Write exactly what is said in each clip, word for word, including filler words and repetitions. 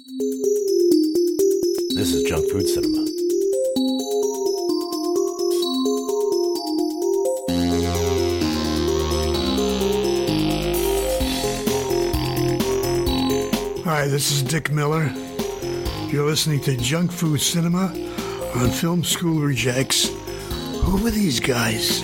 This is Junk Food Cinema. Hi, this is Dick Miller. You're listening to Junk Food Cinema on Film School Rejects. Who are these guys?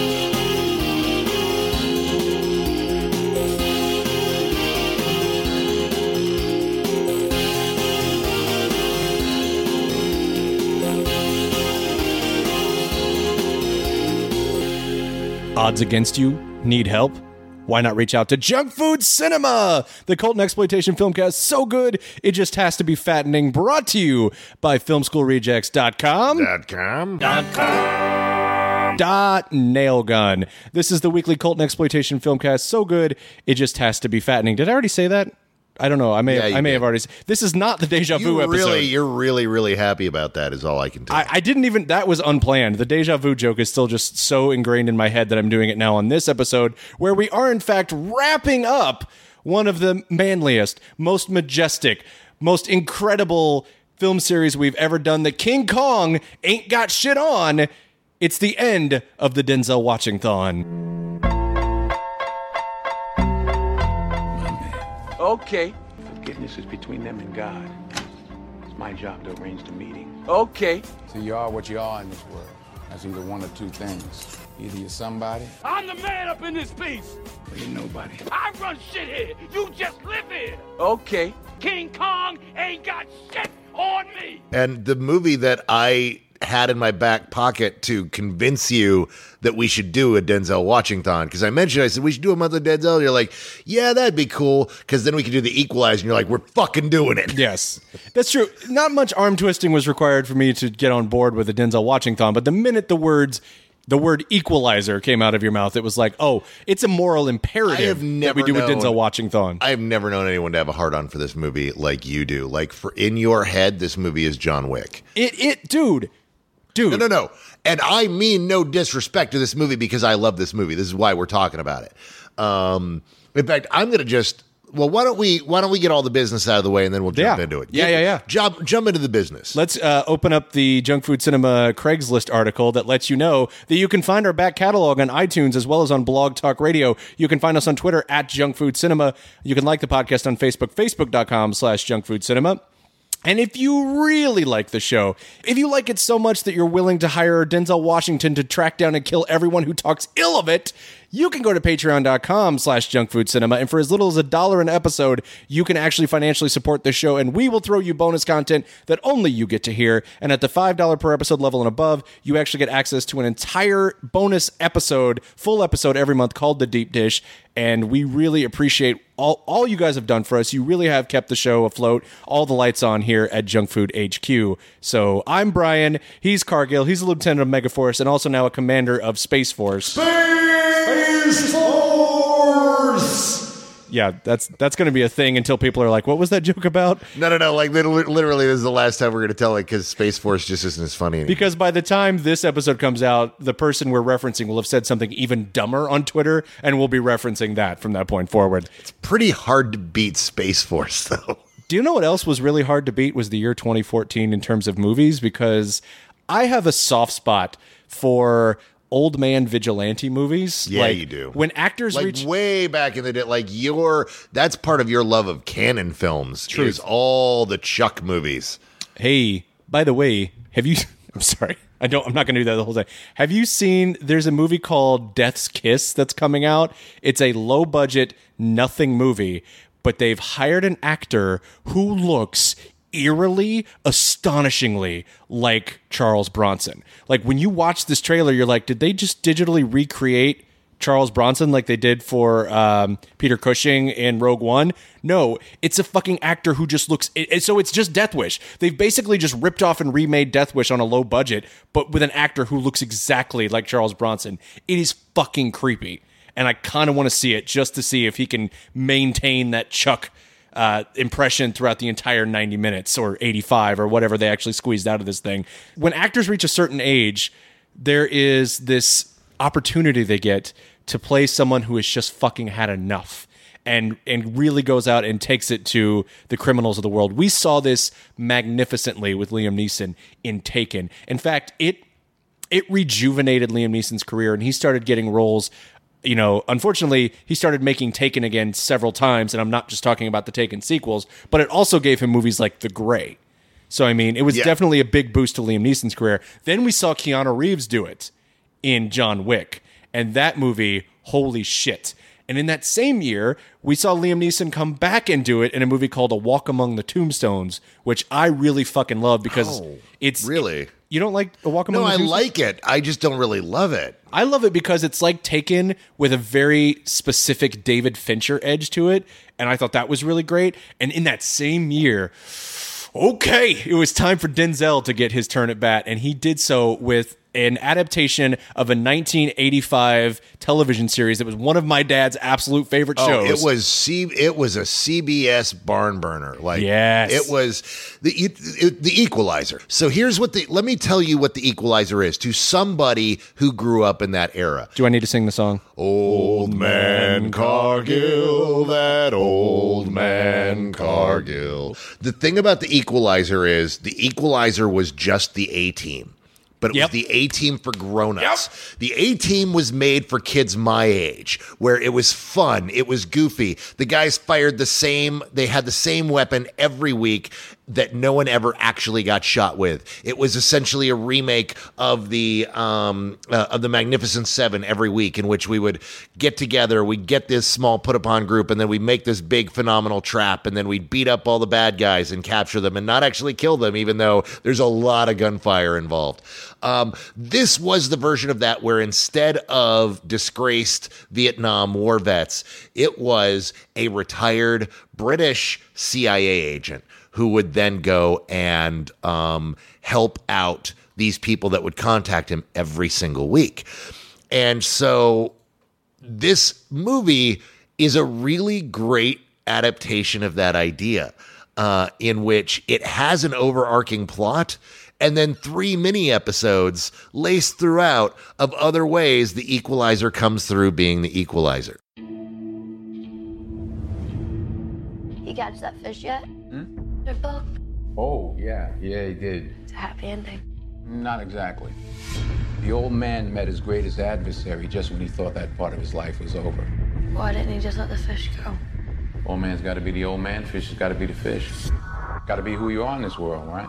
Odds against you? Need help? Why not reach out to Junk Food Cinema, the cult and exploitation filmcast so good it just has to be fattening, brought to you by film school rejects dot com. Dot com. Dot com. Dot nailgun. This is the weekly cult and exploitation filmcast so good it just has to be fattening. Did I already say that? I don't know. I may Yeah, have, you I may did. have already. This is not the Deja Vu You episode. really, you're really, really happy about that is all I can tell. I, I didn't even, that was unplanned. The Deja Vu joke is still just so ingrained in my head that I'm doing it now on this episode, where we are in fact wrapping up one of the manliest, most majestic, most incredible film series we've ever done that King Kong ain't got shit on. It's the end of the Denzel Watching-thon. Okay. Forgiveness is between them and God. It's my job to arrange the meeting. Okay. So you are what you are in this world. That's either one of two things. Either you're somebody, I'm the man up in this piece. or you're nobody. I run shit here. You just live here. Okay. King Kong ain't got shit on me. And the movie that I had in my back pocket to convince you that we should do a Denzel Watching-thon, because I mentioned, I said, we should do a month of Denzel. You're like, yeah, that'd be cool, because then we could do the Equalizer, and you're like, we're fucking doing it. Yes, that's true. Not much arm twisting was required for me to get on board with the Denzel Watching-thon, but the minute the words, the word equalizer came out of your mouth, it was like, oh, it's a moral imperative I have that never we do known, a Denzel Watching-thon. I have never known anyone to have a hard-on for this movie like you do. Like, for in your head, this movie is John Wick. It, it, dude, dude. No, no, no. And I mean no disrespect to this movie because I love this movie. This is why we're talking about it. Um, in fact, I'm going to just, well, why don't we, why don't we get all the business out of the way and then we'll jump Yeah. into it. Yeah, Get- yeah, yeah. Jump, jump into the business. Let's uh, open up the Junk Food Cinema Craigslist article that lets you know that you can find our back catalog on iTunes as well as on Blog Talk Radio. You can find us on Twitter at Junk Food Cinema. You can like the podcast on Facebook, facebook.com slash Junk Food Cinema. And if you really like the show, if you like it so much that you're willing to hire Denzel Washington to track down and kill everyone who talks ill of it, you can go to patreon.com slash junkfoodcinema. And for as little as a dollar an episode, you can actually financially support the show. And we will throw you bonus content that only you get to hear. And at the five dollars per episode level and above, you actually get access to an entire bonus episode, full episode every month called The Deep Dish. And we really appreciate all, all you guys have done for us. You really have kept the show afloat, all the lights on here at Junk Food H Q. So I'm Brian. He's Cargill. He's a lieutenant of Megaforce and also now a commander of Space Force. Space Force! Yeah, that's that's going to be a thing until people are like, what was that joke about? No, no, no. Like, literally, literally this is the last time we're going to tell it because Space Force just isn't as funny anymore. Because by the time this episode comes out, the person we're referencing will have said something even dumber on Twitter, and we'll be referencing that from that point forward. It's pretty hard to beat Space Force, though. Do you know what else was really hard to beat was the year twenty fourteen in terms of movies? Because I have a soft spot for old man vigilante movies. Yeah, like, you do. When actors Like, reach... way back in the day, like, your, that's part of your love of canon films. Truth. Is all the Chuck movies. Hey, by the way, have you... I'm sorry. I don't, I'm not going to do that the whole time. Have you seen, there's a movie called Death's Kiss that's coming out. It's a low budget, nothing movie, but they've hired an actor who looks eerily, astonishingly like Charles Bronson. Like when you watch this trailer, you're like, did they just digitally recreate Charles Bronson like they did for um, Peter Cushing in Rogue One? No, it's a fucking actor who just looks... It, it- so it's just Death Wish. They've basically just ripped off and remade Death Wish on a low budget, but with an actor who looks exactly like Charles Bronson. It is fucking creepy. And I kind of want to see it just to see if he can maintain that Chuck uh, impression throughout the entire ninety minutes or eighty-five or whatever they actually squeezed out of this thing. When actors reach a certain age, there is this opportunity they get to play someone who has just fucking had enough. and and really goes out and takes it to the criminals of the world. We saw this magnificently with Liam Neeson in Taken. In fact, it it rejuvenated Liam Neeson's career, and he started getting roles. You know, unfortunately, he started making Taken again several times, and I'm not just talking about the Taken sequels, but it also gave him movies like The Grey. So, I mean, it was yeah. definitely a big boost to Liam Neeson's career. Then we saw Keanu Reeves do it in John Wick, and that movie, holy shit. And in that same year, we saw Liam Neeson come back and do it in a movie called A Walk Among the Tombstones, which I really fucking love because oh, it's... Really? You don't like A Walk Among No, the I Tombstones? like it. I just don't really love it. I love it because it's like Taken with a very specific David Fincher edge to it, and I thought that was really great. And in that same year, okay, it was time for Denzel to get his turn at bat, and he did so with an adaptation of a nineteen eighty-five television series that was one of my dad's absolute favorite Oh, shows. it was C. It was a C B S barn burner. Like, Yes. it was the it, it- the Equalizer. So here's what the. Let me tell you what the Equalizer is to somebody who grew up in that era. Do I need to sing the song? Old man Cargill, that old man Cargill. The thing about the Equalizer is the Equalizer was just the A Team. But it Yep. was the A-Team for grown-ups. The A-Team was made for kids my age, where it was fun, it was goofy. The guys fired the same, they had the same weapon every week that no one ever actually got shot with. It was essentially a remake of the um, uh, of the Magnificent Seven every week, in which we would get together, we'd get this small put-upon group, and then we'd make this big phenomenal trap, and then we'd beat up all the bad guys and capture them and not actually kill them, even though there's a lot of gunfire involved. Um, this was the version of that where instead of disgraced Vietnam War vets, it was a retired British C I A agent who would then go and um, help out these people that would contact him every single week. And so this movie is a really great adaptation of that idea, uh, in which it has an overarching plot and then three mini episodes laced throughout of other ways the Equalizer comes through being the Equalizer. You catch that fish yet? Hmm? Their book. Oh, yeah. Yeah, he did. It's a happy ending. Not exactly. The old man met his greatest adversary just when he thought that part of his life was over. Why didn't he just let the fish go? Old man's got to be the old man, fish has got to be the fish. Got to be who you are in this world, right?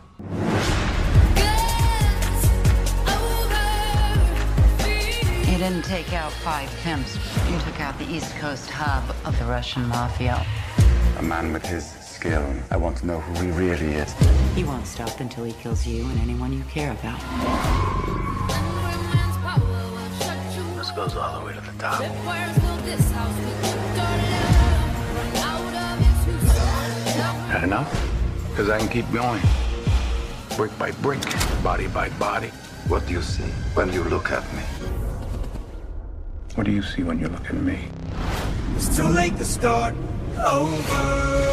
You didn't take out five pimps. You took out the East Coast hub of the Russian mafia. A man with his skill. I want to know who he really is. He won't stop until he kills you and anyone you care about. This goes all the way to the top. Had enough? Because I can keep going. Brick by brick, body by body. What do you see when you look at me? What do you see when you look at me? It's too late to start over.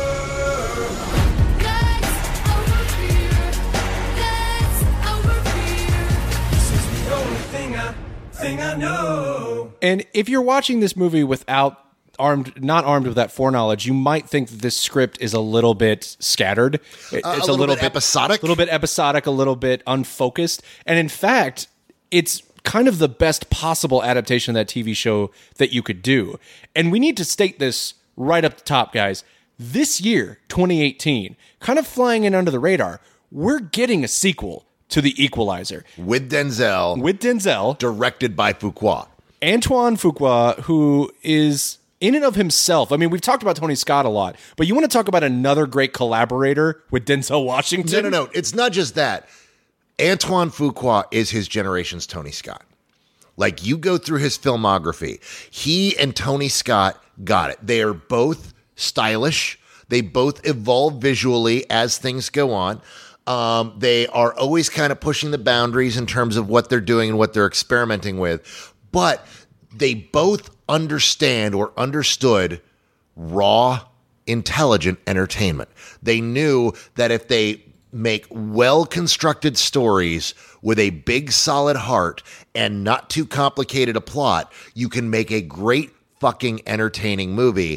Thing I, thing I know. And if you're watching this movie without armed, not armed with that foreknowledge, you might think that this script is a little bit scattered. It- Uh, it's a little bit episodic. a little bit episodic, a little bit unfocused. And in fact, it's kind of the best possible adaptation of that T V show that you could do. And we need to state this right up the top, guys. This year, twenty eighteen, kind of flying in under the radar, we're getting a sequel to The Equalizer With Denzel, with Denzel, directed by Fuqua. Antoine Fuqua, who is in and of himself. I mean, we've talked about Tony Scott a lot, but you want to talk about another great collaborator with Denzel Washington? No, no, no. It's not just that. Antoine Fuqua is his generation's Tony Scott. Like, you go through his filmography, he and Tony Scott got it. They are both stylish. They both evolve visually as things go on. Um, they are always kind of pushing the boundaries in terms of what they're doing and what they're experimenting with. But they both understand or understood raw, intelligent entertainment. They knew that if they make well-constructed stories with a big, solid heart and not too complicated a plot, you can make a great fucking entertaining movie.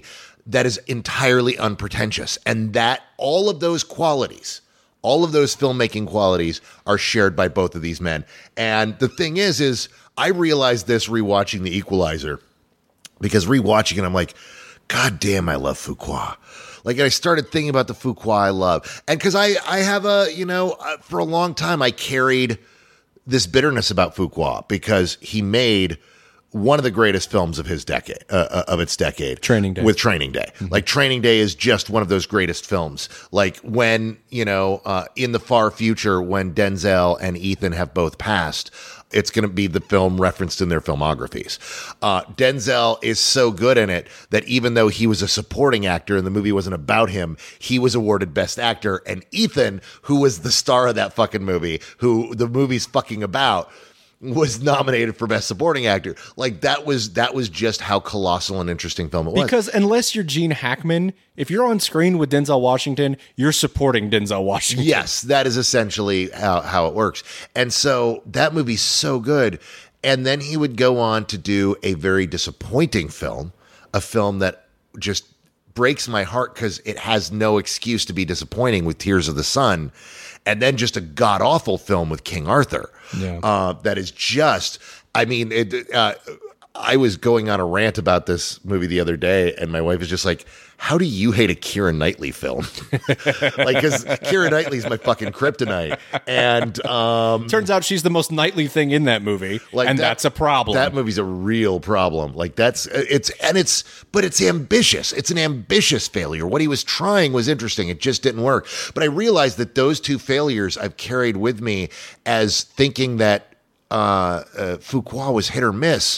that is entirely unpretentious. And that all of those qualities, all of those filmmaking qualities are shared by both of these men. And the thing is, is I realized this rewatching The Equalizer, because rewatching it, I'm like, God damn, I love Fuqua. Like, I started thinking about the Fuqua I love. And because I, I have a, you know, for a long time, I carried this bitterness about Fuqua because he made one of the greatest films of his decade, uh, of its decade. Training Day. With Training Day. Mm-hmm. Like, Training Day is just one of those greatest films. Like, when, you know, uh, in the far future, when Denzel and Ethan have both passed, it's going to be the film referenced in their filmographies. Uh, Denzel is so good in it that even though he was a supporting actor and the movie wasn't about him, he was awarded Best Actor. And Ethan, who was the star of that fucking movie, who the movie's fucking about, was nominated for Best Supporting Actor. Like, that was that was just how colossal and interesting film it was. Because unless you're Gene Hackman, if you're on screen with Denzel Washington, you're supporting Denzel Washington. Yes, that is essentially how, how it works. And so that movie's so good. And then he would go on to do a very disappointing film, a film that just breaks my heart because it has no excuse to be disappointing, with Tears of the Sun. And then just a god-awful film with King Arthur. Yeah. Uh, that is just, I mean, it, uh, I was going on a rant about this movie the other day, and my wife was just like, how do you hate a Keira Knightley film? Like, because Keira Knightley's my fucking kryptonite. And um, turns out she's the most Knightley thing in that movie, like and that, that's a problem. That movie's a real problem. Like, that's, it's, and it's, but it's ambitious. It's an ambitious failure. What he was trying was interesting. It just didn't work. But I realized that those two failures I've carried with me as thinking that uh, uh, Fuqua was hit or miss.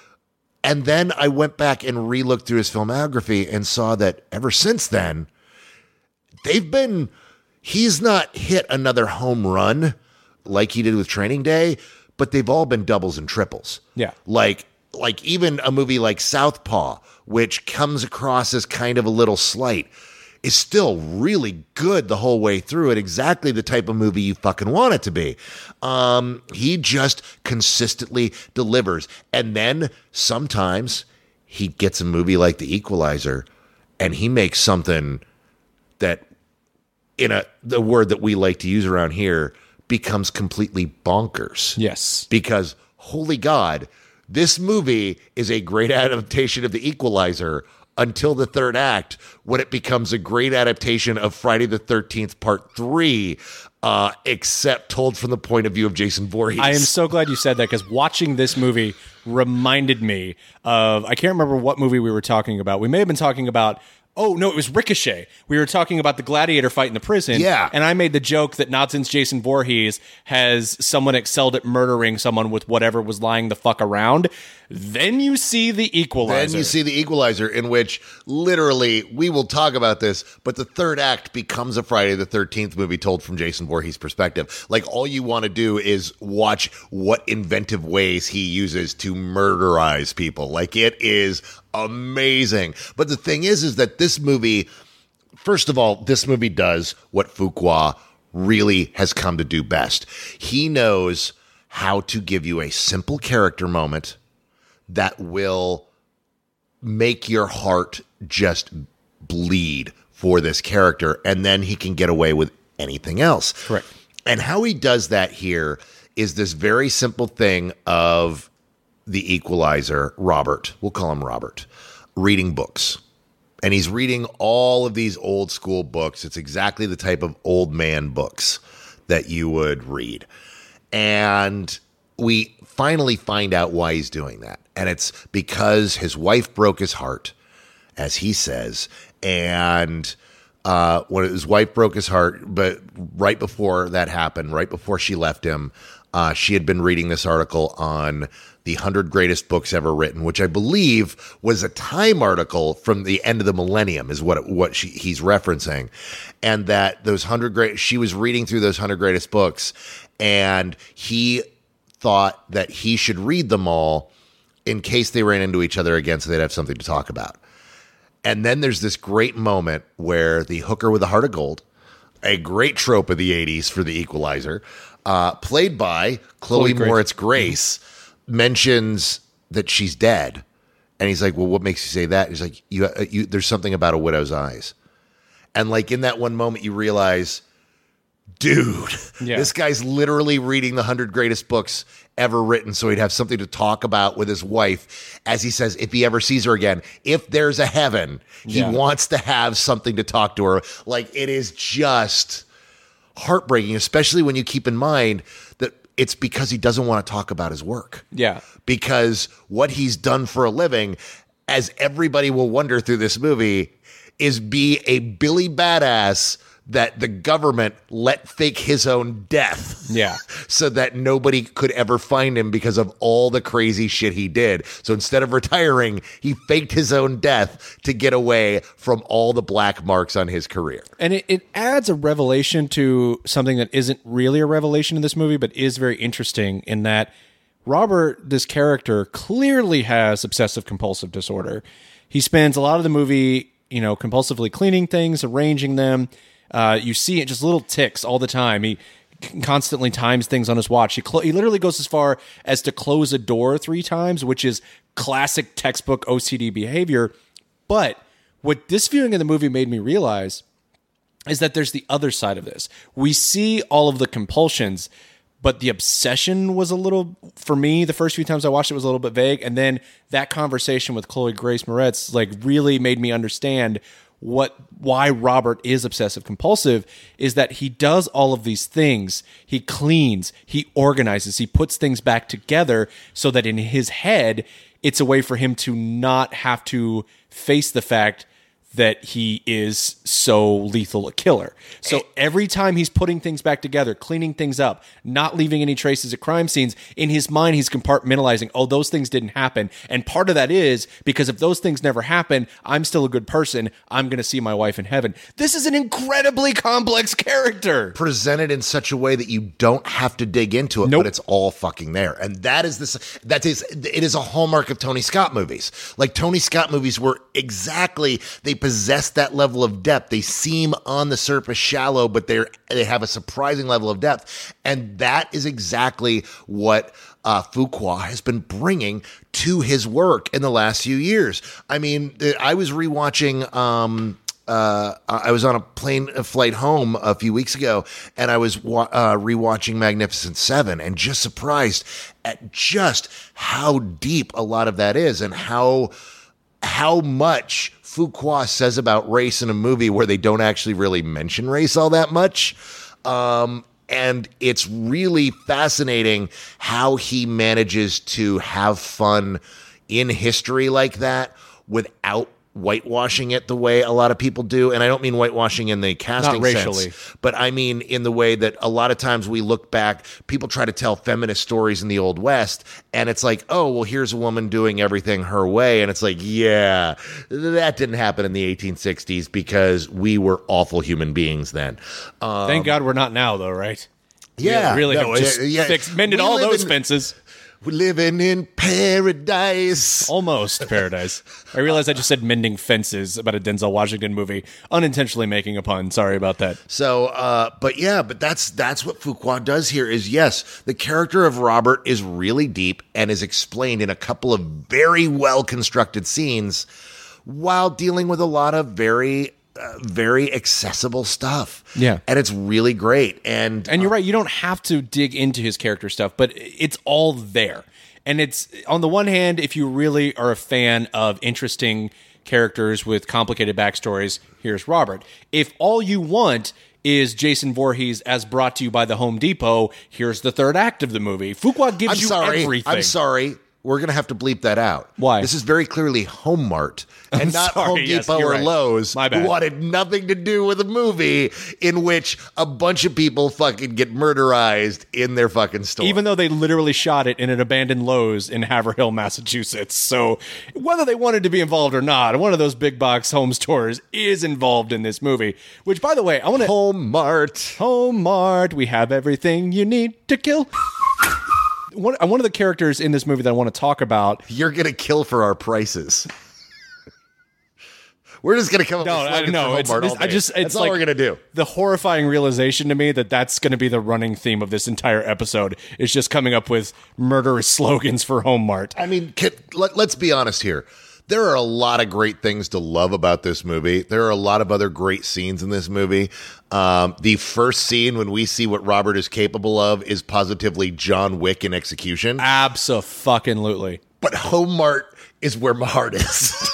And then I went back and re-looked through his filmography and saw that ever since then, they've been, he's not hit another home run like he did with Training Day, but they've all been doubles and triples. Yeah. Like, like even a movie like Southpaw, which comes across as kind of a little slight, is still really good the whole way through, and exactly the type of movie you fucking want it to be. Um, he just consistently delivers. And then sometimes he gets a movie like The Equalizer and he makes something that, in a the word that we like to use around here, becomes completely bonkers. Yes. Because, holy God, this movie is a great adaptation of The Equalizer until the third act, when it becomes a great adaptation of Friday the thirteenth Part three, uh, except told from the point of view of Jason Voorhees. I am so glad you said that, because watching this movie reminded me of, I can't remember what movie we were talking about. We may have been talking about, oh, no, it was Ricochet. We were talking about the gladiator fight in the prison. Yeah. And I made the joke that not since Jason Voorhees has someone excelled at murdering someone with whatever was lying the fuck around. Then you see The Equalizer. Then you see The Equalizer, in which literally, we will talk about this, but the third act becomes a Friday the thirteenth movie told from Jason Voorhees' perspective. Like, all you want to do is watch what inventive ways he uses to murderize people. Like, it is amazing. But the thing is, is that this movie, first of all, this movie does what Fuqua really has come to do best. He knows how to give you a simple character moment that will make your heart just bleed for this character, and then he can get away with anything else. Correct. And how he does that here is this very simple thing of The Equalizer, Robert, we'll call him Robert, reading books. And he's reading all of these old school books. It's exactly the type of old man books that you would read. And we finally find out why he's doing that. And it's because his wife broke his heart, as he says. And uh, when his wife broke his heart, but right before that happened, right before she left him, uh, she had been reading this article on the one hundred greatest books ever written, which I believe was a Time article from the end of the millennium, is what what she, he's referencing. And that those one hundred great, she was reading through those one hundred greatest books, and he thought that he should read them all in case they ran into each other again, so they'd have something to talk about. And then there's this great moment where the hooker with a heart of gold, a great trope of the eighties for The Equalizer, uh, played by Chloe, Chloe Moritz Grace, mentions that she's dead. And he's like, well, what makes you say that? He's like, you, uh, you, there's something about a widow's eyes. And like in that one moment, you realize, dude, Yeah. this guy's literally reading the hundred greatest books ever written so he'd have something to talk about with his wife. As he says, if he ever sees her again, if there's a heaven, he Yeah. wants to have something to talk to her. Like, it is just heartbreaking, especially when you keep in mind that it's because he doesn't want to talk about his work. Yeah. Because what he's done for a living, as everybody will wonder through this movie, is be a Billy Badass that the government let fake his own death. Yeah. So that nobody could ever find him because of all the crazy shit he did. So instead of retiring, he faked his own death to get away from all the black marks on his career. And it, it adds a revelation to something that isn't really a revelation in this movie, but is very interesting in that Robert, this character, clearly has obsessive compulsive disorder. He spends a lot of the movie, you know, compulsively cleaning things, arranging them. Uh, you see it just little ticks all the time. He constantly times things on his watch. He, cl- he literally goes as far as to close a door three times, which is classic textbook O C D behavior. But what this viewing of the movie made me realize is that there's the other side of this. We see all of the compulsions, but the obsession was a little, for me, the first few times I watched it was a little bit vague. And then that conversation with Chloe Grace Moretz like really made me understand what why Robert is obsessive compulsive is that he does all of these things. He cleans, he organizes, he puts things back together so that in his head, it's a way for him to not have to face the fact that he is so lethal a killer. So every time he's putting things back together, cleaning things up, not leaving any traces of crime scenes, in his mind he's compartmentalizing, oh, those things didn't happen. And part of that is because if those things never happen, I'm still a good person. I'm going to see my wife in heaven. This is an incredibly complex character. Presented in such a way that you don't have to dig into it, Nope. but it's all fucking there. And that is this, that is, it is a hallmark of Tony Scott movies. Like Tony Scott movies were exactly, they possess that level of depth. They seem on the surface shallow, but they're they have a surprising level of depth, and that is exactly what uh, Fuqua has been bringing to his work in the last few years. I mean, I was rewatching. Um, uh, I was on a plane a flight home a few weeks ago, and I was wa- uh, rewatching Magnificent Seven, and just surprised at just how deep a lot of that is, and how how much Fuqua says about race in a movie where they don't actually really mention race all that much. Um, and it's really fascinating how he manages to have fun in history like that without whitewashing it the way a lot of people do. And I don't mean whitewashing in the casting Not racially. sense, but I mean in the way that a lot of times we look back, people try to tell feminist stories in the Old West, and it's like, oh, well, here's a woman doing everything her way. And it's like, yeah, that didn't happen in the eighteen sixties because we were awful human beings then. Um, Thank God we're not now, though, right? yeah. We really no, have just yeah, yeah. fixed, mended We all live those in- fences. We're living in paradise. Almost paradise. I realized I just said mending fences about a Denzel Washington movie, unintentionally making a pun. Sorry about that. So, uh, but yeah, but that's that's what Fuqua does here is, yes, the character of Robert is really deep and is explained in a couple of very well-constructed scenes while dealing with a lot of very, uh, very accessible stuff. Yeah. And it's really great. And, And you're right, you don't have to dig into his character stuff, but it's all there. And it's, on the one hand, if you really are a fan of interesting characters with complicated backstories, here's Robert. If all you want is Jason Voorhees as brought to you by the Home Depot, here's the third act of the movie. Fuqua gives I'm you sorry, everything. I'm sorry. We're going to have to bleep that out. Why? This is very clearly Home Mart and I'm not sorry, Home yes, Depot you're or right. Lowe's, My bad. who wanted nothing to do with a movie in which a bunch of people fucking get murderized in their fucking store. Even though they literally shot it in an abandoned Lowe's in Haverhill, Massachusetts. So whether they wanted to be involved or not, one of those big box home stores is involved in this movie. Which, by the way, I want to... Home Mart. Home Mart, we have everything you need to kill. One, one of the characters in this movie that I want to talk about... You're going to kill for our prices. We're just going to come up No, with I slogans know. for Home It's, Mart this- all day. I just, it's That's all like we're going to do. The horrifying realization to me that that's going to be the running theme of this entire episode is just coming up with murderous slogans for Home Mart. I mean, can, let, let's be honest here. There are a lot of great things to love about this movie. There are a lot of other great scenes in this movie. Um, the first scene when we see what Robert is capable of is positively John Wick in execution. Abso-fucking-lutely. But Home Mart is where my heart is.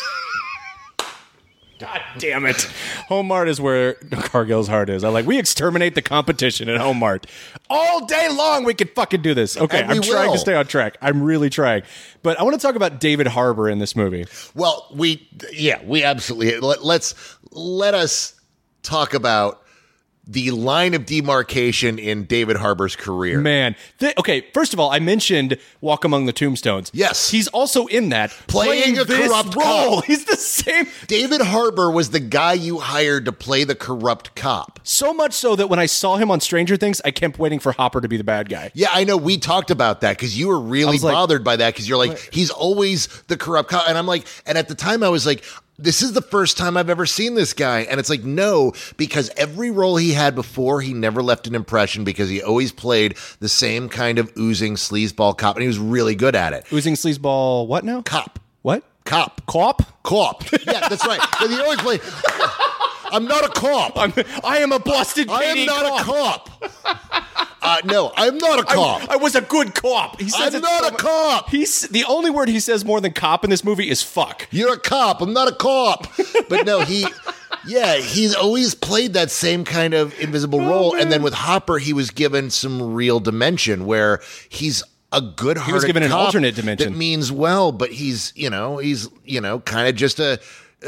God damn it. Home Mart is where Cargill's heart is. I like, we exterminate the competition at Home Mart. All day long we could fucking do this. Okay, And we I'm trying will. to stay on track. I'm really trying. But I want to talk about David Harbour in this movie. Well, we, yeah, we absolutely, let, let's, let us talk about the line of demarcation in David Harbour's career. Man. Th- okay, first of all, I mentioned Walk Among the Tombstones. Yes. He's also in that. Playing a this corrupt role. cop. He's the same. David Harbour was the guy you hired to play the corrupt cop. So much so that when I saw him on Stranger Things, I kept waiting for Hopper to be the bad guy. Yeah, I know. We talked about that because you were really was like- bothered by that because you're like, he's always the corrupt cop. And I'm like, and at the time I was like, this is the first time I've ever seen this guy. And it's like, no, because every role he had before, he never left an impression because he always played the same kind of oozing sleazeball cop. And he was really good at it. Oozing sleazeball, what now? Cop. What? Cop. Co-op? Cop. Yeah, that's right. But he always played, I'm not a cop. I'm, I am a Boston I Katie am not cop. a cop. Uh, no, I'm not a cop. I, I was a good cop. He says I'm it not so a mu- cop. He's the only word he says more than cop in this movie is fuck. You're a cop. I'm not a cop. But no, he, yeah, he's always played that same kind of invisible role. And then with Hopper, he was given some real dimension where he's a good-hearted He was given an cop alternate dimension. that means well, but he's, you know, he's, you know, kind of just a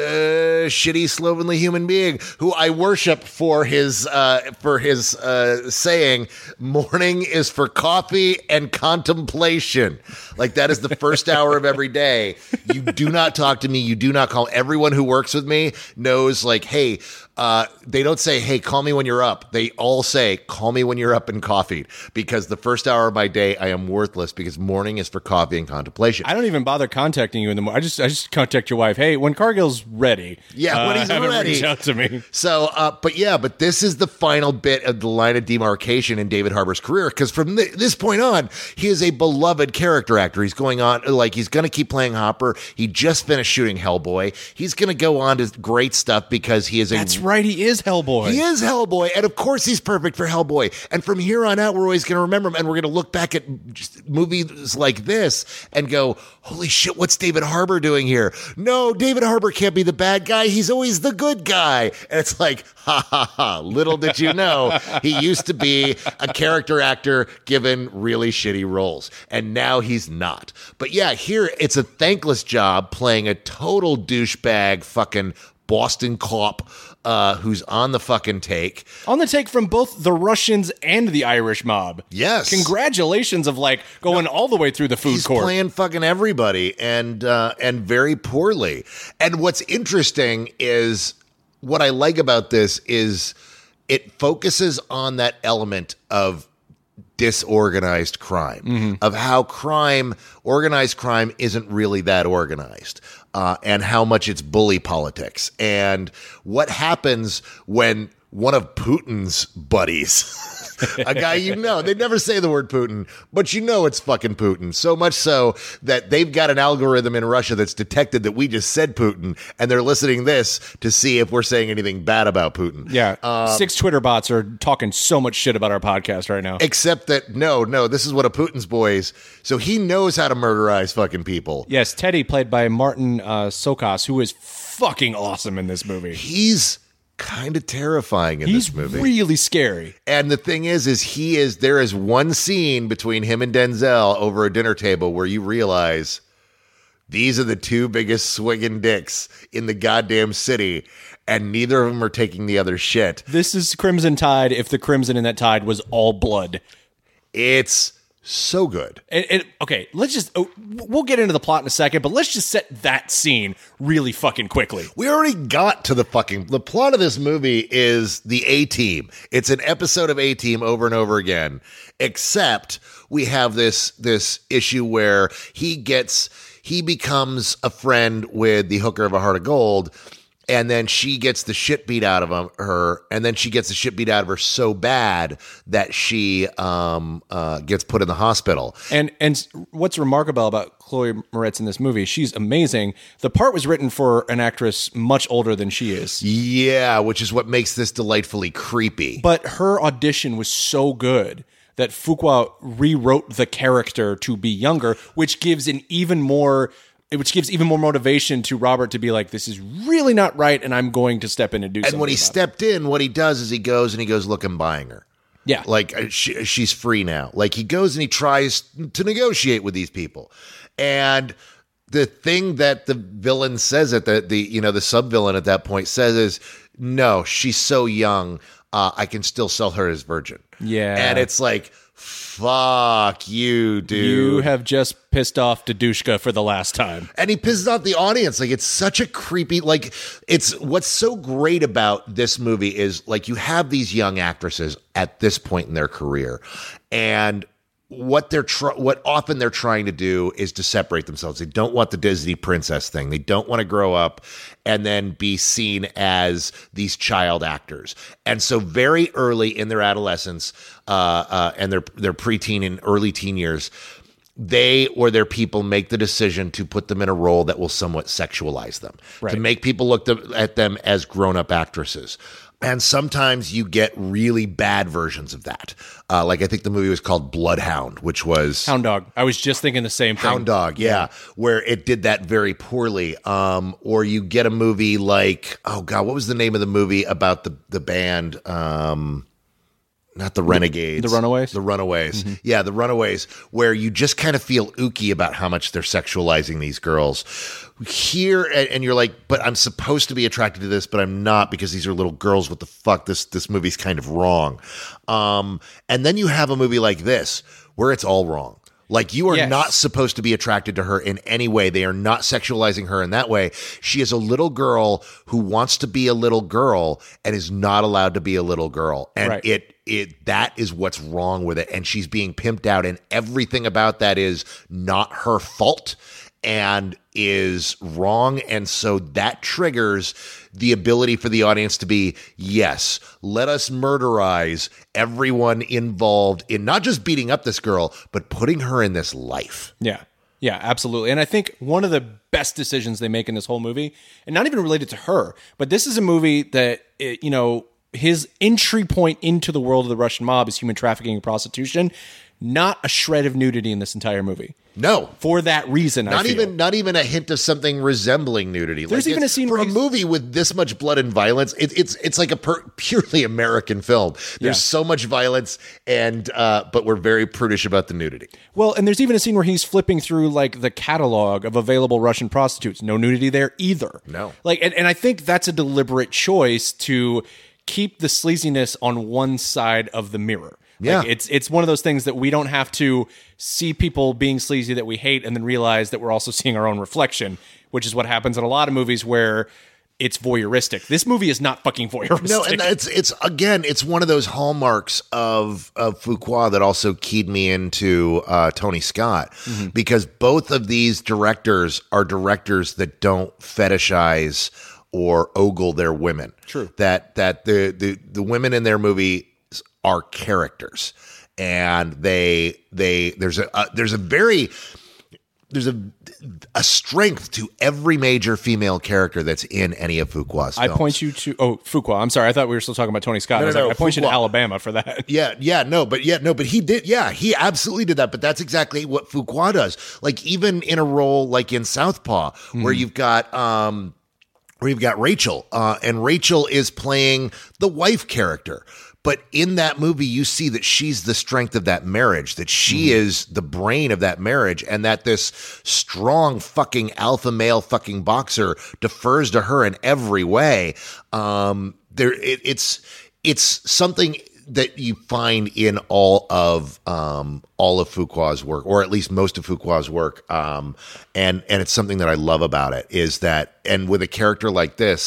uh, shitty, slovenly human being who I worship for his uh, for his uh, saying, "Morning is for coffee and contemplation." Like that is the first hour of every day. You do not talk to me. You do not call. Everyone who works with me knows, like, hey. Uh, they don't say, hey, call me when you're up. They all say, call me when you're up and coffeed, because the first hour of my day, I am worthless because morning is for coffee and contemplation. I don't even bother contacting you in the morning. I just I just contact your wife. Hey, when Cargill's ready. Yeah, when uh, he's have him ready. reach out to me. So, uh, but yeah, but this is the final bit of the line of demarcation in David Harbour's career, because from th- this point on, he is a beloved character actor. He's going on, like, he's going to keep playing Hopper. He just finished shooting Hellboy. He's going to go on to great stuff because he is a... That's right, he is Hellboy. He is Hellboy, and of course he's perfect for Hellboy. And from here on out, we're always going to remember him, and we're going to look back at just movies like this and go, holy shit, what's David Harbour doing here? No, David Harbour can't be the bad guy. He's always the good guy. And it's like, ha, ha, ha. Little did you know, he used to be a character actor given really shitty roles, and now he's not. But yeah, here it's a thankless job playing a total douchebag fucking Boston cop uh, who's on the fucking take. On the take from both the Russians and the Irish mob. Yes. Congratulations of like going all the way through the food He's court. playing fucking everybody, and uh, and very poorly. And what's interesting is what I like about this is it focuses on that element of disorganized crime, Mm-hmm. of how crime, organized crime, isn't really that organized, uh, and how much it's bully politics, and what happens when one of Putin's buddies, a guy you know, they never say the word Putin, but you know it's fucking Putin. So much so that they've got an algorithm in Russia that's detected that we just said Putin, and they're listening this to see if we're saying anything bad about Putin. Yeah. Um, Six Twitter bots are talking so much shit about our podcast right now. Except that, no, no, this is one of Putin's boys, so he knows how to murderize fucking people. Yes, Teddy, played by Martin uh, Sokas, who is fucking awesome in this movie. He's kind of terrifying in He's this movie. really scary. And the thing is, is he is, there is one scene between him and Denzel over a dinner table where you realize these are the two biggest swinging dicks in the goddamn city, and neither of them are taking the other shit. This is Crimson Tide if the crimson in that tide was all blood. It's so good. And, and okay, let's just oh, we'll get into the plot in a second, but let's just set that scene really fucking quickly. We already got to the fucking, the plot of this movie is the A-Team. It's an episode of A-Team over and over again, except we have this, this issue where he gets, he becomes a friend with the hooker of a heart of gold, And then she gets the shit beat out of him, her, and then she gets the shit beat out of her so bad that she um, uh, gets put in the hospital. And and what's remarkable about Chloe Moretz in this movie, she's amazing. The part was written for an actress much older than she is. Yeah, which is what makes this delightfully creepy. But her audition was so good that Fuqua rewrote the character to be younger, which gives an even more... which gives even more motivation to Robert to be like, this is really not right, and I'm going to step in and do something. And when he about stepped in, what he does is he goes and he goes, look, I'm buying her. Yeah. Like, uh, she, she's free now. Like, he goes and he tries to negotiate with these people. And the thing that the villain says at the, the you know, the sub-villain at that point says is, no, she's so young, uh, I can still sell her as virgin. Yeah. And it's like, fuck you, dude. You have just pissed off Dadushka for the last time. And he pisses off the audience. Like, it's such a creepy, like, it's what's so great about this movie is, like, you have these young actresses at this point in their career, and what they're tr- what often they're trying to do is to separate themselves. They don't want the Disney princess thing. They don't want to grow up and then be seen as these child actors. And so very early in their adolescence uh, uh, and their their preteen and early teen years, they or their people make the decision to put them in a role that will somewhat sexualize them, right. to make people look th- at them as grown-up actresses. And sometimes you get really bad versions of that. Uh, like I think the movie was called Bloodhound, which was... Hound Dog. I was just thinking the same thing. Hound Dog, yeah, yeah. Where it did that very poorly. Um, or you get a movie like... Oh, God, what was the name of the movie about the, the band... Um, Not the Renegades. The Runaways? The Runaways. Mm-hmm. Yeah, the Runaways, where you just kind of feel ooky about how much they're sexualizing these girls. Here, and, and you're like, but I'm supposed to be attracted to this, but I'm not because these are little girls. What the fuck? This this movie's kind of wrong. Um, and then you have a movie like this, where it's all wrong. Like, you are yes. not supposed to be attracted to her in any way. They are not sexualizing her in that way. She is a little girl who wants to be a little girl and is not allowed to be a little girl. And right. it it that is what's wrong with it. And she's being pimped out, and everything about that is not her fault and is wrong. And so that triggers the ability for the audience to be, yes, let us murderize everyone involved in not just beating up this girl, but putting her in this life. Yeah. Yeah, absolutely. And I think one of the best decisions they make in this whole movie, and not even related to her, but this is a movie that, it, you know, his entry point into the world of the Russian mob is human trafficking and prostitution. Not a shred of nudity in this entire movie. No. For that reason, not I feel. even not even a hint of something resembling nudity. There's like even a scene for where a he's- movie with this much blood and violence. It, it's it's like a per, purely American film. There's Yeah. so much violence, and uh, but we're very prudish about the nudity. Well, and there's even a scene where he's flipping through like the catalog of available Russian prostitutes. No nudity there either. No. Like, and, and I think that's a deliberate choice to keep the sleaziness on one side of the mirror. Yeah. Like, it's it's one of those things that we don't have to see people being sleazy that we hate and then realize that we're also seeing our own reflection, which is what happens in a lot of movies where it's voyeuristic. This movie is not fucking voyeuristic. No, and it's it's again, it's one of those hallmarks of of Fuqua that also keyed me into uh, Tony Scott, mm-hmm. because both of these directors are directors that don't fetishize or ogle their women. True. That that the the the women in their movie are characters, and they they there's a uh, there's a very there's a a strength to every major female character that's in any of Fuqua's films. I point you to oh Fuqua. I'm sorry, I thought we were still talking about Tony Scott. No, I, was no, like, no, I point you to Fuqua. Alabama for that. Yeah, yeah, no, but yeah, no, but he did, yeah, he absolutely did that. But that's exactly what Fuqua does. Like, even in a role like in Southpaw, mm. where you've got um where you've got Rachel, uh, and Rachel is playing the wife character. But in that movie, you see that she's the strength of that marriage, that she mm-hmm. is the brain of that marriage, and that this strong fucking alpha male fucking boxer defers to her in every way. Um, there, it, it's it's something that you find in all of um, all of Fuqua's work, or at least most of Fuqua's work, um, and and it's something that I love about it is that, and with a character like this,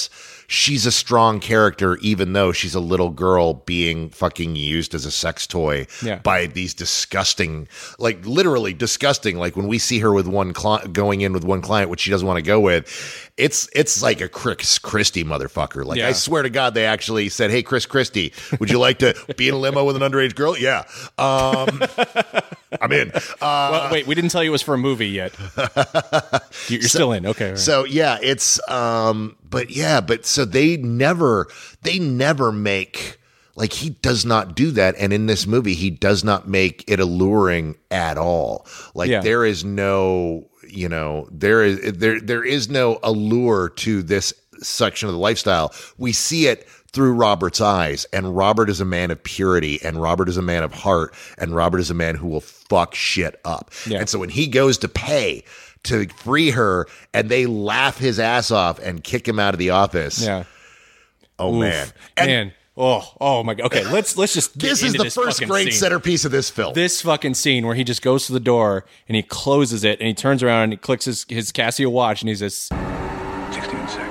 she's a strong character, even though she's a little girl being fucking used as a sex toy Yeah. by these disgusting, like literally disgusting. Like when we see her with one client going in with one client, which she doesn't want to go with, it's it's like a Chris Christie motherfucker. Like Yeah. I swear to God, they actually said, "Hey, Chris Christie, would you like to be in a limo with an underage girl?" Yeah, um, I'm in. Uh, Well, wait, we didn't tell you it was for a movie yet. You're So- still in. Okay. all right. So yeah, it's um but yeah, but so they never they never make like he does not do that, and in this movie he does not make it alluring at all. Like Yeah. there is no, you know, there is there there is no allure to this section of the lifestyle. We see it through Robert's eyes, and Robert is a man of purity, and Robert is a man of heart, and Robert is a man who will fuck shit up. Yeah. And so when he goes to pay to free her and they laugh his ass off and kick him out of the office. Yeah. Oh Oof. man. And man. Oh, oh my God. Okay, let's let's just get this is into the this first fucking great scene. centerpiece of this film. This fucking scene where he just goes to the door and he closes it and he turns around and he clicks his, his Casio watch and he says, sixteen seconds.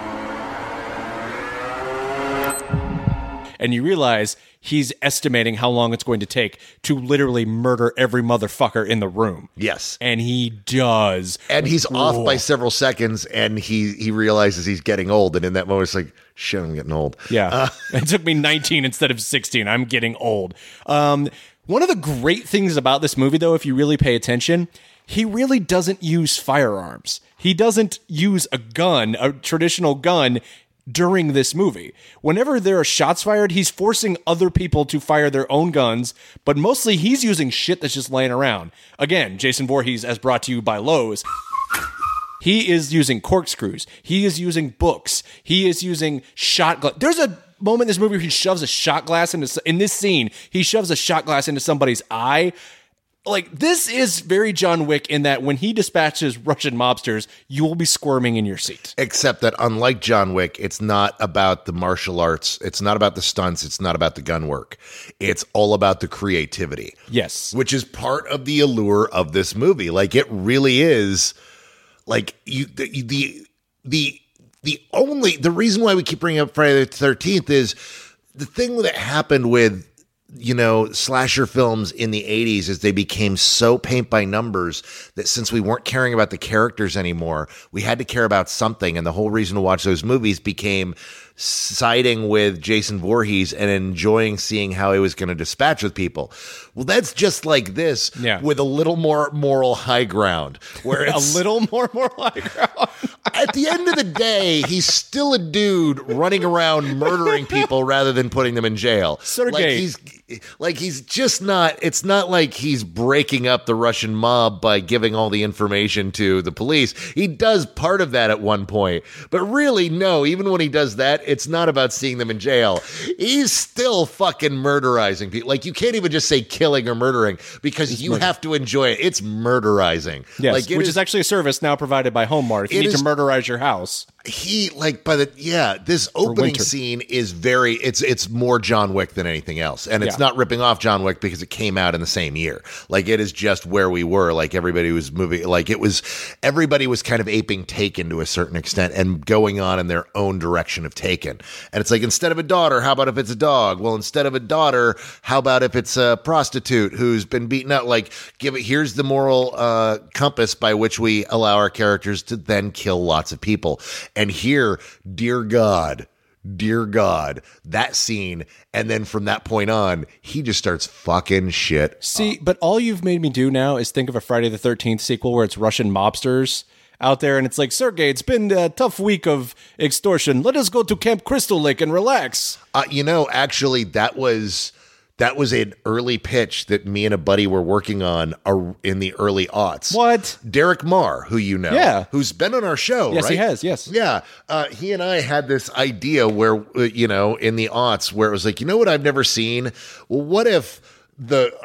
and you realize he's estimating how long it's going to take to literally murder every motherfucker in the room. Yes. And he does. And he's off Ooh. by several seconds, and he he realizes he's getting old. And in that moment, it's like, shit, I'm getting old. Yeah. Uh, It took me nineteen instead of sixteen. I'm getting old. Um, one of the great things about this movie, though, if you really pay attention, he really doesn't use firearms. He doesn't use a gun, a traditional gun, during this movie. Whenever there are shots fired, he's forcing other people to fire their own guns, but mostly he's using shit that's just laying around. Again, Jason Voorhees, as brought to you by Lowe's. He is using corkscrews. He is using books. He is using shot glass. There's a moment in this movie where he shoves a shot glass into, in this scene, he shoves a shot glass into somebody's eye. Like, this is very John Wick in that when he dispatches Russian mobsters, you will be squirming in your seat. Except that unlike John Wick, it's not about the martial arts. It's not about the stunts. It's not about the gun work. It's all about the creativity. Yes. Which is part of the allure of this movie. Like, it really is like you, the, the, the, the only, the reason why we keep bringing up Friday the thirteenth is the thing that happened with, you know, slasher films in the eighties is they became so paint by numbers that since we weren't caring about the characters anymore, we had to care about something. And the whole reason to watch those movies became siding with Jason Voorhees and enjoying seeing how he was going to dispatch with people. Well, that's just like this Yeah. with a little more moral high ground, where A it's little more moral high ground. at the end of the day, he's still a dude running around murdering people rather than putting them in jail. Sergei. Like he's like he's just not it's not like he's breaking up the Russian mob by giving all the information to the police. He does part of that at one point. But really, no, even when he does that, it's not about seeing them in jail. He's still fucking murderizing people. Like, you can't even just say killing or murdering because you have to enjoy it. It's murderizing. Yes, like, it which is, actually a service now provided by Homemart. If you It need is- to murderize your house. he like by the yeah this opening winter. scene is very it's it's more John Wick than anything else, and it's Yeah. not ripping off John Wick because it came out in the same year. Like, it is just where we were. Like, everybody was moving, like it was everybody was kind of aping Taken to a certain extent and going on in their own direction of Taken. And it's like, instead of a daughter, how about if it's a dog? Well, instead of a daughter, how about if it's a prostitute who's been beaten up? Like, give it here's the moral uh compass by which we allow our characters to then kill lots of people. And here, dear God, dear God, that scene, and then from that point on, he just starts fucking shit. See, but all you've made me do now is think of a Friday the thirteenth sequel where it's Russian mobsters out there, and it's like, Sergey, it's been a tough week of extortion. Let us go to Camp Crystal Lake and relax. Uh, you know, actually, that was that was an early pitch that me and a buddy were working on uh, in the early aughts. What? Derek Marr, who you know, Yeah. who's been on our show, Yes, right? he has, yes. Yeah, uh, he and I had this idea where, uh, you know, in the aughts, where it was like, you know what I've never seen? Well, what if the uh,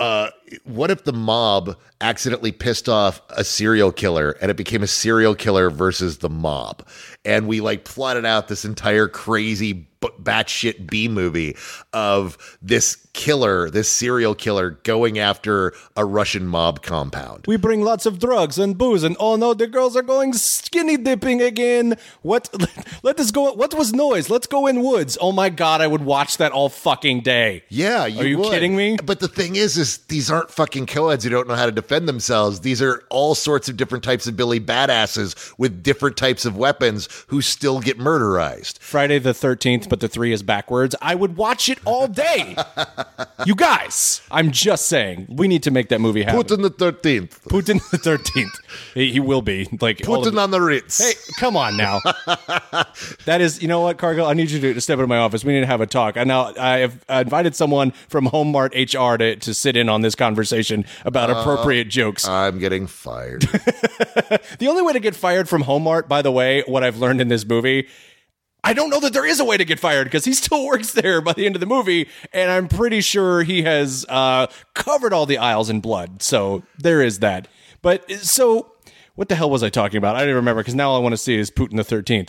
what if the mob accidentally pissed off a serial killer and it became a serial killer versus the mob? And we like plotted out this entire crazy b- batshit B movie of this killer, this serial killer going after a Russian mob compound. We bring lots of drugs and booze, and oh no, the girls are going skinny dipping again. What? Let us go. What was noise? Let's go in woods. Oh my God, I would watch that all fucking day. Yeah, you are you would. kidding me? But the thing is, is these aren't fucking co-eds who don't know how to defend themselves. These are all sorts of different types of Billy badasses with different types of weapons who still get murderized. Friday the thirteenth, but the three is backwards. I would watch it all day. You guys, I'm just saying, we need to make that movie happen. Putin the thirteenth. Putin the thirteenth. he, he will be. Like Putin on the Ritz. Hey, come on now. That is, you know what, Cargill? I need you to, to step into my office. We need to have a talk. And now I have invited someone from Home Mart H R to, to sit in on this conversation about uh, appropriate jokes. I'm getting fired. The only way to get fired from Home Mart, by the way, what I've learned in this movie, I don't know that there is a way to get fired because he still works there by the end of the movie, and I'm pretty sure he has uh, covered all the aisles in blood. So there is that. But so what the hell was I talking about? I don't remember because now all I want to see is Putin the thirteenth.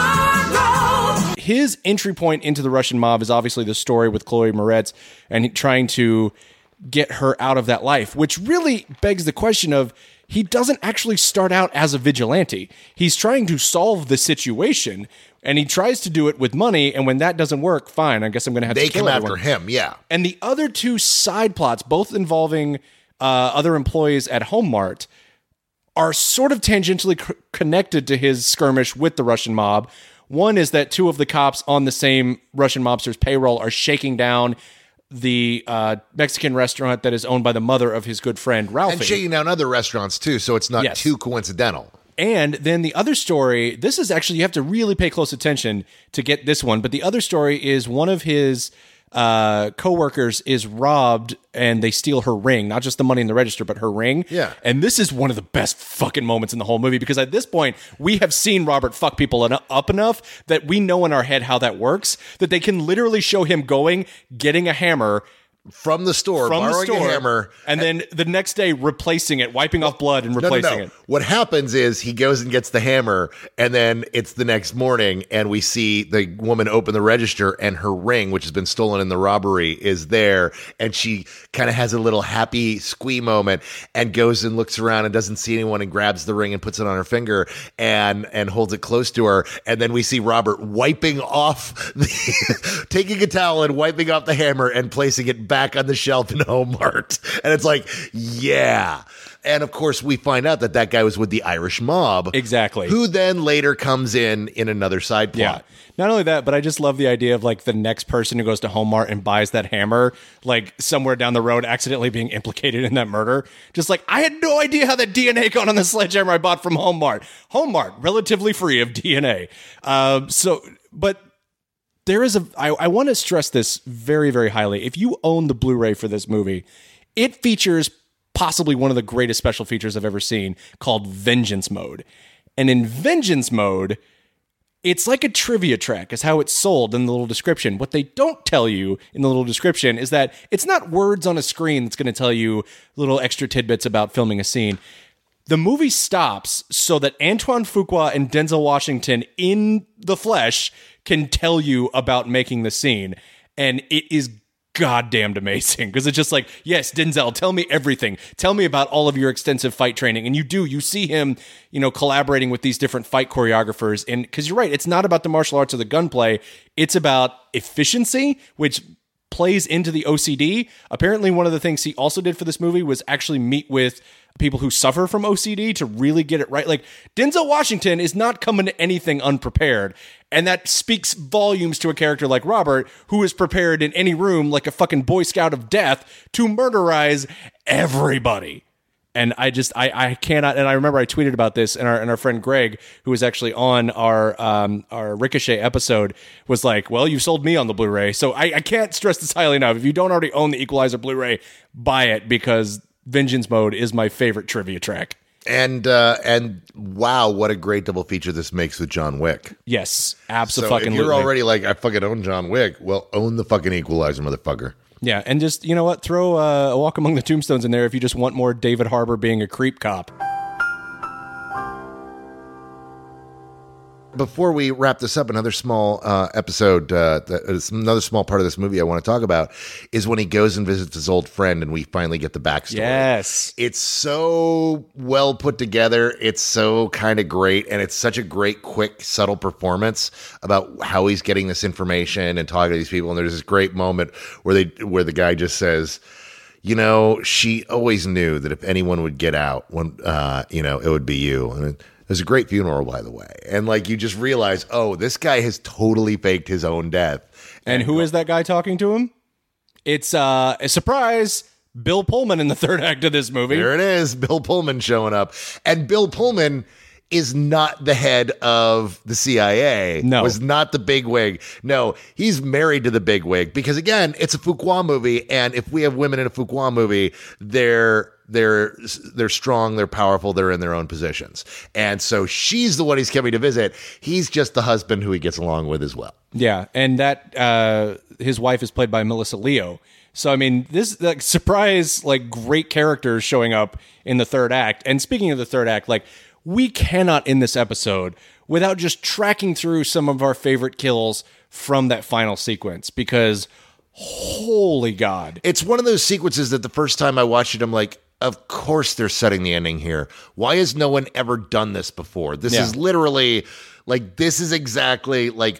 His entry point into the Russian mob is obviously the story with Chloe Moretz and he, trying to get her out of that life, which really begs the question of, he doesn't actually start out as a vigilante. He's trying to solve the situation, and he tries to do it with money, and when that doesn't work, fine, I guess I'm going to have they to kill come everyone. after him, yeah. And the other two side plots, both involving uh, other employees at Home Mart, are sort of tangentially c- connected to his skirmish with the Russian mob. One is that two of the cops on the same Russian mobster's payroll are shaking down the uh, Mexican restaurant that is owned by the mother of his good friend Ralphie. And shaking down other restaurants too, so it's not Yes. too coincidental. And then the other story, this is actually, you have to really pay close attention to get this one, but the other story is one of his uh, co-workers is robbed and they steal her ring, not just the money in the register, but her ring. Yeah. And this is one of the best fucking moments in the whole movie because at this point, we have seen Robert fuck people en- up enough that we know in our head how that works, that they can literally show him going, getting a hammer, From the store, from the borrowing store, a hammer. and then the next day replacing it, wiping off blood and No, no, replacing no. it. What happens is he goes and gets the hammer, and then it's the next morning, and we see the woman open the register, and her ring, which has been stolen in the robbery, is there, and she kind of has a little happy squee moment, and goes and looks around and doesn't see anyone, and grabs the ring and puts it on her finger, and and holds it close to her, and then we see Robert wiping off, the, taking a towel and wiping off the hammer and placing it back on the shelf in Home Mart, and it's like, yeah. And of course, we find out that that guy was with the Irish mob. Exactly. Who then later comes in in another side plot. Yeah. Not only that, but I just love the idea of like the next person who goes to Home Mart and buys that hammer, like somewhere down the road, accidentally being implicated in that murder. Just like, I had no idea how that D N A got on the sledgehammer I bought from Home Mart. Home Mart, relatively free of D N A. Um, so, but there is a, I, I want to stress this very, very highly. If you own the Blu-ray for this movie, it features possibly one of the greatest special features I've ever seen called Vengeance Mode. And in Vengeance Mode, it's like a trivia track is how it's sold in the little description. What they don't tell you in the little description is that it's not words on a screen that's going to tell you little extra tidbits about filming a scene. The movie stops so that Antoine Fuqua and Denzel Washington in the flesh can tell you about making the scene. And it is goddamned amazing because it's just like, yes, Denzel, tell me everything. Tell me about all of your extensive fight training. And you do, you see him, you know, collaborating with these different fight choreographers. And because you're right, it's not about the martial arts or the gunplay. It's about efficiency, which plays into the O C D. Apparently, one of the things he also did for this movie was actually meet with people who suffer from O C D to really get it right. Like, Denzel Washington is not coming to anything unprepared. And that speaks volumes to a character like Robert, who is prepared in any room like a fucking Boy Scout of death to murderize everybody. And I just, I, I cannot, and I remember I tweeted about this, and our and our friend Greg, who was actually on our um, our Ricochet episode, was like, well, you sold me on the Blu-ray. So I, I can't stress this highly enough. If you don't already own the Equalizer Blu-ray, buy it, because Vengeance Mode is my favorite trivia track. And uh, and wow, what a great double feature this makes with John Wick. Yes, So absolutely. if you're already like, I fucking own John Wick, well, own the fucking Equalizer, motherfucker. Yeah, and just, you know what, throw uh, a Walk Among the Tombstones in there if you just want more David Harbour being a creep cop. Before we wrap this up, another small uh, episode, uh, that, another small part of this movie I want to talk about is when he goes and visits his old friend and we finally get the backstory. Yes. It's so well put together. It's so kind of great. And it's such a great, quick, subtle performance about how he's getting this information and talking to these people. And there's this great moment where they, where the guy just says, you know, she always knew that if anyone would get out, when, uh, you know, it would be you. And it, It was a great funeral, by the way. And like you just realize, oh, this guy has totally faked his own death. And, and who is that guy talking to him? It's uh, a surprise, Bill Pullman in the third act of this movie. There it is, Bill Pullman showing up. And Bill Pullman is not the head of the C I A. No. Was not the bigwig. No, he's married to the bigwig because, again, it's a Fuqua movie. And if we have women in a Fuqua movie, they're They're they're strong, they're powerful, they're in their own positions. And so she's the one he's coming to visit. He's just the husband who he gets along with as well. Yeah, and that uh, his wife is played by Melissa Leo. So, I mean, this like surprise, like great characters showing up in the third act. And speaking of the third act, like we cannot end this episode without just tracking through some of our favorite kills from that final sequence because holy God. It's one of those sequences that the first time I watched it, I'm like, of course they're setting the ending here. Why has no one ever done this before? This Yeah. is literally like, this is exactly like,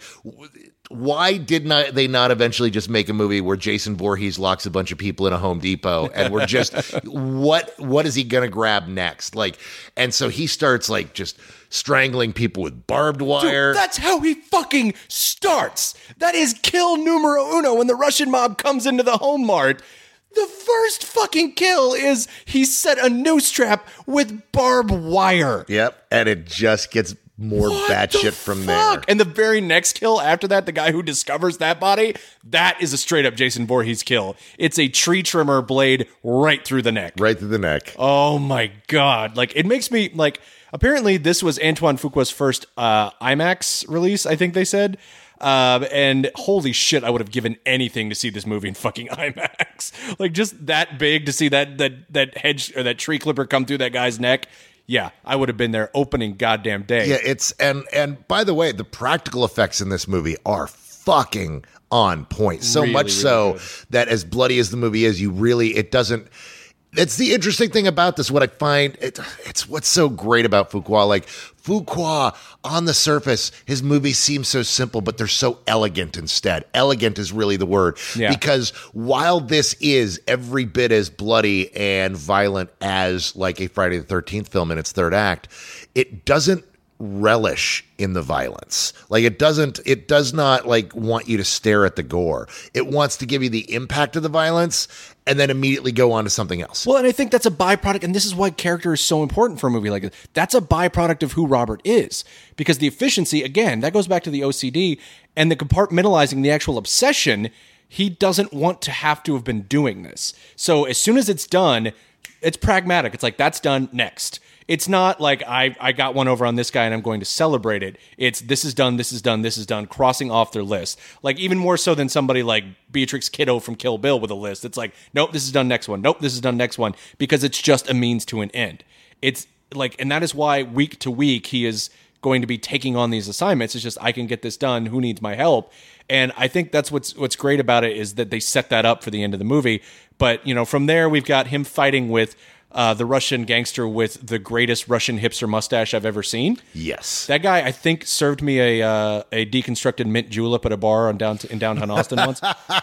why did not they not eventually just make a movie where Jason Voorhees locks a bunch of people in a Home Depot and we're just, what, what is he going to grab next? Like, and so he starts like just strangling people with barbed wire. Dude, that's how he fucking starts. That is kill numero uno when the Russian mob comes into the Home Mart. The first fucking kill is he set a noose trap with barbed wire. Yep. And it just gets more batshit from there. And the very next kill after that, the guy who discovers that body, that is a straight up Jason Voorhees kill. It's a tree trimmer blade right through the neck. Right through the neck. Oh my God. Like, it makes me, like, apparently this was Antoine Fuqua's first uh, IMAX release, I think they said. Uh, and holy shit, I would have given anything to see this movie in fucking IMAX. Like, just that big to see that that that hedge or that tree clipper come through that guy's neck. Yeah, I would have been there opening goddamn day. Yeah, it's and and by the way, the practical effects in this movie are fucking on point. So Really, much really so good. that as bloody as the movie is, you really it doesn't. It's the interesting thing about this. What I find, it, it's what's so great about Fuqua. Like Fuqua, on the surface, his movies seem so simple, but they're so elegant instead. Elegant is really the word. Yeah. Because while this is every bit as bloody and violent as like a Friday the thirteenth film in its third act, it doesn't relish in the violence. Like it doesn't, it does not like want you to stare at the gore. It wants to give you the impact of the violence and then immediately go on to something else. Well, and I think that's a byproduct, and this is why character is so important for a movie like this. That's a byproduct of who Robert is. Because the efficiency, again, that goes back to the O C D and the compartmentalizing, the actual obsession. He doesn't want to have to have been doing this. So as soon as it's done, it's pragmatic. It's like, that's done, next. It's not like I, I got one over on this guy and I'm going to celebrate it. It's this is done, this is done, this is done, crossing off their list. Like even more so than somebody like Beatrix Kiddo from Kill Bill with a list. It's like, nope, this is done, next one. Nope, this is done, next one. Because it's just a means to an end. It's like, and that is why week to week he is going to be taking on these assignments. It's just, I can get this done. Who needs my help? And I think that's what's what's great about it is that they set that up for the end of the movie. But, you know, from there, we've got him fighting with Uh, the Russian gangster with the greatest Russian hipster mustache I've ever seen. Yes. That guy, I think, served me a uh, a deconstructed mint julep at a bar on down in downtown Austin once.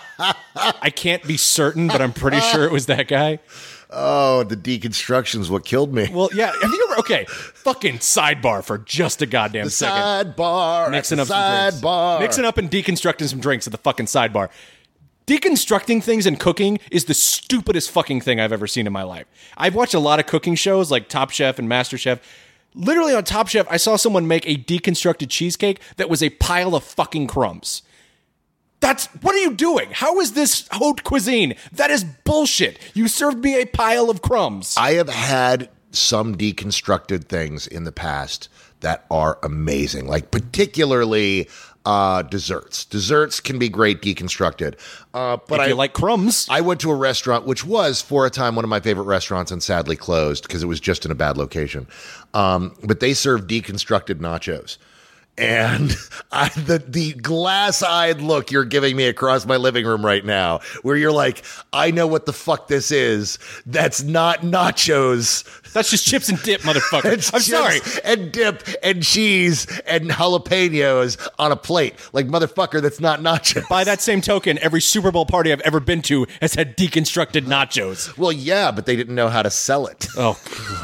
I can't be certain, but I'm pretty sure it was that guy. Oh, the deconstruction's what killed me. Well, yeah. Have you ever? Okay, fucking sidebar for just a goddamn the second. Sidebar. Mixing up some sidebar. drinks. Mixing up and deconstructing some drinks at the fucking sidebar. Deconstructing things and cooking is the stupidest fucking thing I've ever seen in my life. I've watched a lot of cooking shows like Top Chef and Master Chef. Literally on Top Chef, I saw someone make a deconstructed cheesecake that was a pile of fucking crumbs. That's, what are you doing? How is this haute cuisine? That is bullshit. You served me a pile of crumbs. I have had some deconstructed things in the past that are amazing. Like particularly uh, desserts. Desserts can be great deconstructed. Uh, but if I you like crumbs. I went to a restaurant, which was for a time one of my favorite restaurants and sadly closed because it was just in a bad location. Um, but they served deconstructed nachos. And I, the the glass-eyed look you're giving me across my living room right now, where you're like, I know what the fuck this is. That's not nachos. That's just chips and dip, motherfucker. It's I'm chips sorry. And dip and cheese and jalapenos on a plate. Like, motherfucker, that's not nachos. By that same token, every Super Bowl party I've ever been to has had deconstructed nachos. Well, yeah, but they didn't know how to sell it. Oh,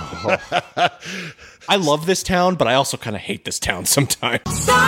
I love this town, but I also kind of hate this town sometimes.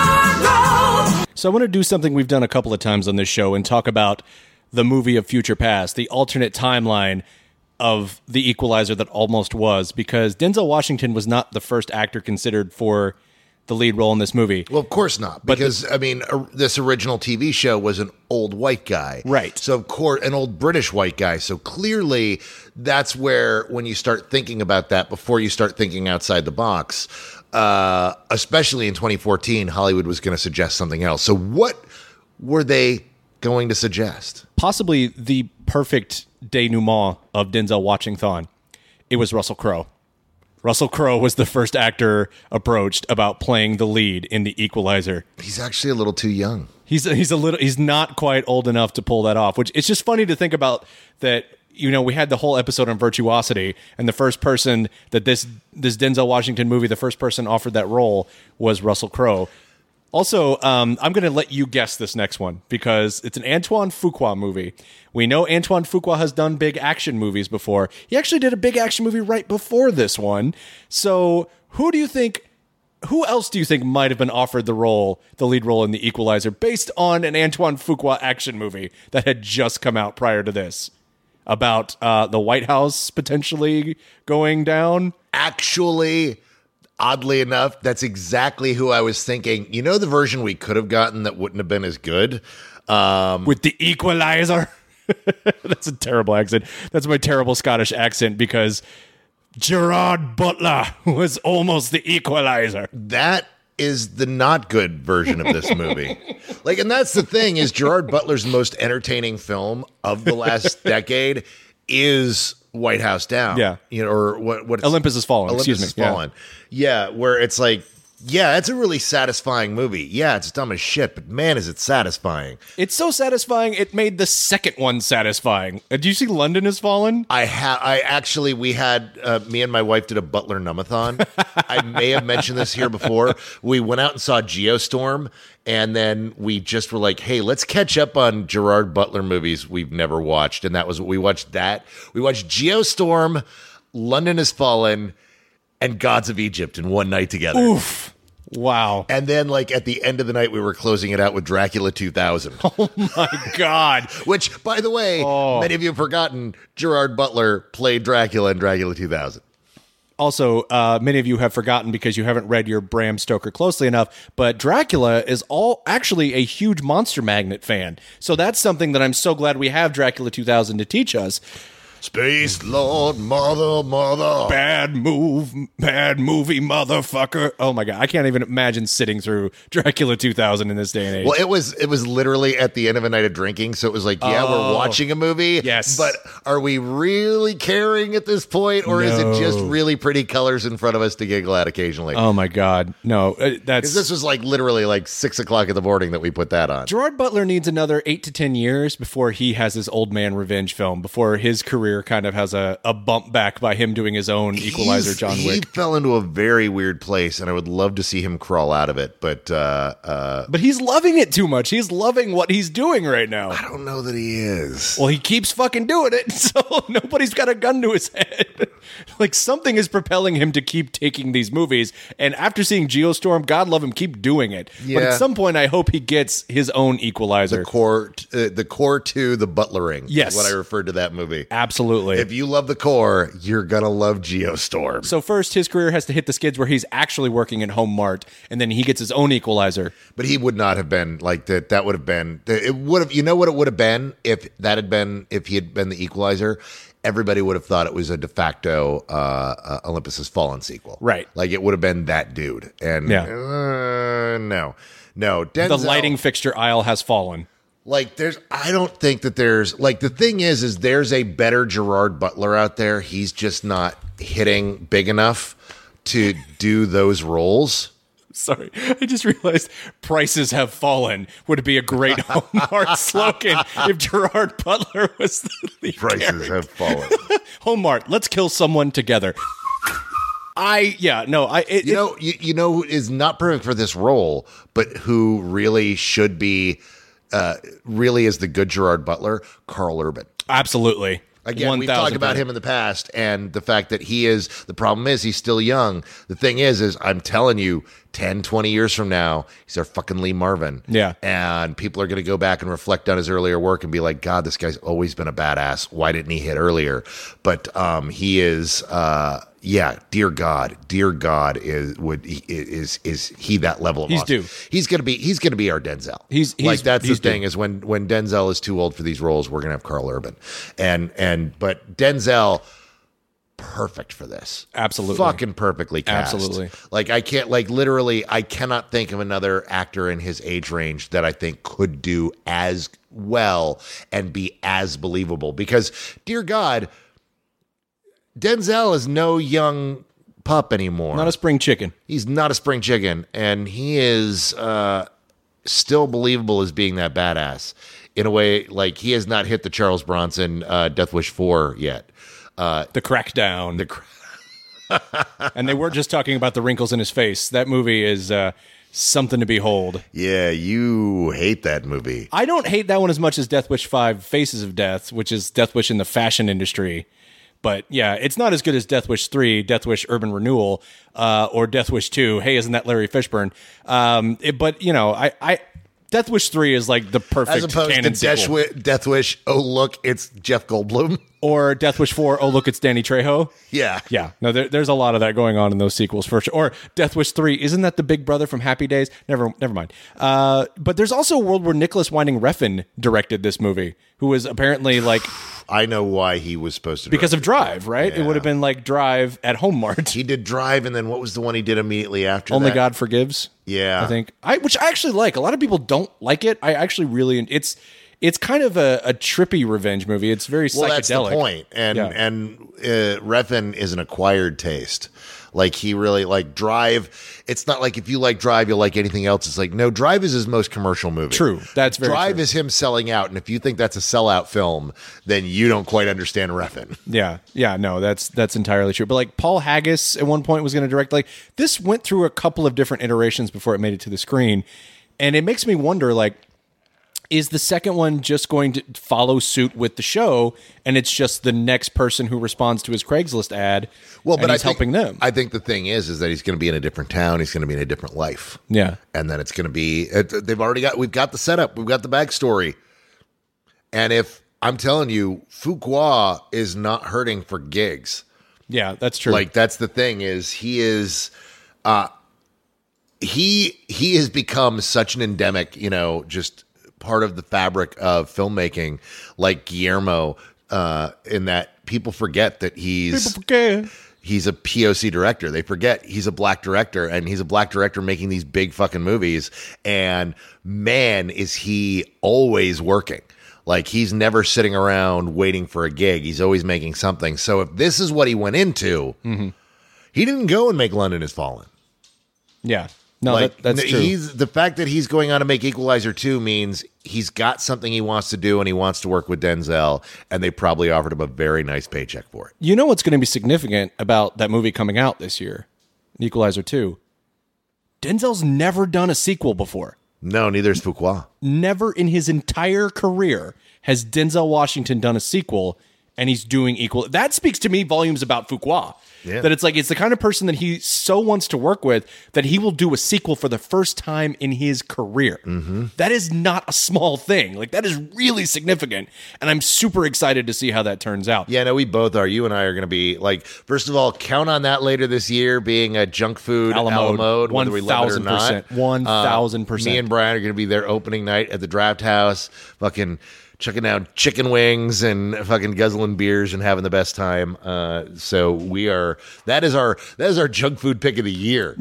So I want to do something we've done a couple of times on this show and talk about the movie of Future Past, the alternate timeline of The Equalizer that almost was, because Denzel Washington was not the first actor considered for the lead role in this movie. Well, of course not, because, the, I mean, uh, this original T V show was an old white guy. Right. So, of course, an old British white guy. So, clearly, that's where, when you start thinking about that, before you start thinking outside the box, uh, especially in twenty fourteen, Hollywood was going to suggest something else. So, what were they going to suggest? Possibly the perfect denouement of Denzel Washington. It was Russell Crowe. Russell Crowe was the first actor approached about playing the lead in The Equalizer. He's actually a little too young. He's he's a little he's not quite old enough to pull that off, which it's just funny to think about that. You know, we had the whole episode on Virtuosity, and the first person that this this Denzel Washington movie, the first person offered that role was Russell Crowe. Also, um, I'm going to let you guess this next one because it's an Antoine Fuqua movie. We know Antoine Fuqua has done big action movies before. He actually did a big action movie right before this one. So who do you think, who else do you think might have been offered the role, the lead role in The Equalizer based on an Antoine Fuqua action movie that had just come out prior to this? About uh, the White House potentially going down? Actually... Oddly enough, that's exactly who I was thinking. You know the version we could have gotten that wouldn't have been as good? Um, With The Equalizer? That's a terrible accent. That's my terrible Scottish accent because Gerard Butler was almost the Equalizer. That is the not good version of this movie. Like, and that's the thing is Gerard Butler's most entertaining film of the last decade is White House Down. Yeah. You know, or what what Olympus Has Fallen. Olympus Excuse me. Has Fallen. Yeah. yeah, where it's like, yeah, it's a really satisfying movie. Yeah, it's dumb as shit, but man, is it satisfying. It's so satisfying, it made the second one satisfying. Uh, do you see London Has Fallen? I ha- I actually, we had, uh, me and my wife did a Butler Numathon. I may have mentioned this here before. We went out and saw Geostorm, and then we just were like, hey, let's catch up on Gerard Butler movies we've never watched. And that was what we watched that. We watched Geostorm, London Has Fallen, and Gods of Egypt in one night together. Oof. Wow. And then, like, at the end of the night, we were closing it out with Dracula two thousand. Oh, my God. Which, by the way, oh. many of you have forgotten, Gerard Butler played Dracula in Dracula two thousand. Also, uh, many of you have forgotten because you haven't read your Bram Stoker closely enough, but Dracula is all actually a huge Monster Magnet fan. So that's something that I'm so glad we have Dracula two thousand to teach us. Space Lord, mother, mother. Bad move, bad movie, motherfucker. Oh my God. I can't even imagine sitting through Dracula two thousand in this day and age. Well, it was it was literally at the end of a night of drinking. So it was like, yeah, oh, we're watching a movie. Yes. But are we really caring at this point? Or no. is it just really pretty colors in front of us to giggle at occasionally? Oh my God. No, uh, that's. This was like literally like six o'clock in the morning that we put that on. Gerard Butler needs another eight to ten years before he has his old man revenge film, before his career kind of has a, a bump back by him doing his own Equalizer. He's, John Wick. He fell into a very weird place, and I would love to see him crawl out of it. But uh, uh, but he's loving it too much. He's loving what he's doing right now. I don't know that he is. Well, he keeps fucking doing it, so nobody's got a gun to his head. Like, something is propelling him to keep taking these movies. And after seeing Geostorm, God love him, keep doing it. Yeah. But at some point, I hope he gets his own Equalizer. The core, uh, the core to the Butlering. Yes, is what I referred to that movie. Absolutely. If you love the core, you're gonna love Geostorm. So first, his career has to hit the skids where he's actually working in Home Mart, and then he gets his own Equalizer. But he would not have been like that. That would have been. It would have. You know what it would have been if that had been if he had been the Equalizer. everybody would have thought it was a de facto uh, uh, Olympus Has Fallen sequel. Right. Like it would have been that dude. And Yeah. uh, no, no. Denzel, The lighting fixture aisle has fallen. Like there's, I don't think that there's like, the thing is, is there's a better Gerard Butler out there. He's just not hitting big enough to do those roles. Sorry, I just realized prices have fallen would be a great Hallmark slogan if Gerard Butler was the lead Prices character. have fallen. Hallmark, let's kill someone together. I, yeah, no, I, it, You know, you, you know who is not perfect for this role, but who really should be, uh, really is the good Gerard Butler, Carl Urban. absolutely. Again, we've talked about him in the past, and the fact that he is, the problem is he's still young. The thing is, is I'm telling you, ten, twenty years from now, he's our fucking Lee Marvin. Yeah. And people are going to go back and reflect on his earlier work and be like, God, this guy's always been a badass. Why didn't he hit earlier? But um, he is, uh, yeah, dear God, dear God, is would is is he that level of He's awesome. due. He's gonna be he's gonna be our Denzel. He's- like he's- that's he's the thing due. is when when Denzel is too old for these roles, we're gonna have Carl Urban, and and but Denzel, perfect for this, Absolutely. fucking perfectly cast. Absolutely. Like I can't like literally I cannot think of another actor in his age range that I think could do as well and be as believable because dear God, Denzel is no young pup anymore. Not a spring chicken. He's not a spring chicken, and he is uh, still believable as being that badass in a way. Like he has not hit the Charles Bronson uh, Death Wish four yet. Uh, The crackdown. the cr- And they were just talking about the wrinkles in his face. That movie is uh, something to behold. yeah, you hate that movie. I don't hate that one as much as Death Wish five Faces of Death, which is Death Wish in the fashion industry. But yeah, it's not as good as Death Wish three, Death Wish Urban Renewal, uh, or Death Wish two. Hey, isn't that Larry Fishburne? Um, it- but, you know, I, I Death Wish three is like the perfect As opposed to canon Death sequel. Wish, Death Wish. Oh look, it's Jeff Goldblum. Or Death Wish four, oh, look, it's Danny Trejo. Yeah, Yeah, no, there, there's a lot of that going on in those sequels for sure. Or Death Wish three, isn't that the big brother from Happy Days? Never, never mind. Uh, but there's also a world where Nicholas Winding Refn directed this movie, who was apparently like I know why he was supposed to because direct of Drive, right? It Yeah. would have been like Drive at Home it. He did Drive, and then what was the one he did immediately after? Only that? God Forgives. Yeah. I think I, which I actually like. A lot of people don't like it. I actually really. It's it's kind of a, a trippy revenge movie. It's very Well, psychedelic. that's the point. And Yeah. and uh, Refn is an acquired taste. Like he really like Drive. It's not like if you like Drive, you'll like anything else. It's like no, Drive is his most commercial movie. True. That's very Drive true. is him selling out. And if you think that's a sellout film, then you don't quite understand Refn. Yeah, yeah, no, that's that's entirely true. But like Paul Haggis at one point was going to direct. Like this went through a couple of different iterations before it made it to the screen, and it makes me wonder like. Is the second one just going to follow suit with the show, and it's just the next person who responds to his Craigslist ad? Well, and but he's I think, helping them. I think the thing is, is that he's going to be in a different town. He's going to be in a different life. Yeah. And then it's going to be, it, they've already got, we've got the setup. We've got the backstory. And if I'm telling you, Fuqua is not hurting for gigs. Yeah, that's true. Like that's the thing is he is, uh, he, he has become such an endemic, you know, just part of the fabric of filmmaking, like Guillermo, uh, in that people forget that he's, okay. he's a P O C director. They forget he's a black director, and he's a black director making these big fucking movies. And man, is he always working. Like he's never sitting around waiting for a gig. He's always making something. So if this is what he went into, Mm-hmm. he didn't go and make London Has Fallen. Yeah. No, like that, that's n- true. He's the fact that he's going on to make Equalizer two means he's got something he wants to do, and he wants to work with Denzel, and they probably offered him a very nice paycheck for it. You know what's going to be significant about that movie coming out this year, Equalizer two? Denzel's never done a sequel before. No, neither is Fuqua. Never in his entire career has Denzel Washington done a sequel, and he's doing equal. That speaks to me volumes about Fuqua. Yeah. That it's like, it's the kind of person that he so wants to work with that he will do a sequel for the first time in his career. Mm-hmm. That is not a small thing. Like, that is really significant. And I'm super excited to see how that turns out. Yeah, no, we both are. You and I are going to be like, first of all, count on that later this year being a junk food A la a la mode. mode, whether we love it or one thousand not. percent. one thousand Uh, percent. me and Brian are going to be there opening night at the Draft House, fucking chucking down chicken wings and fucking guzzling beers and having the best time. Uh, so we are that is our that is our junk food pick of the year.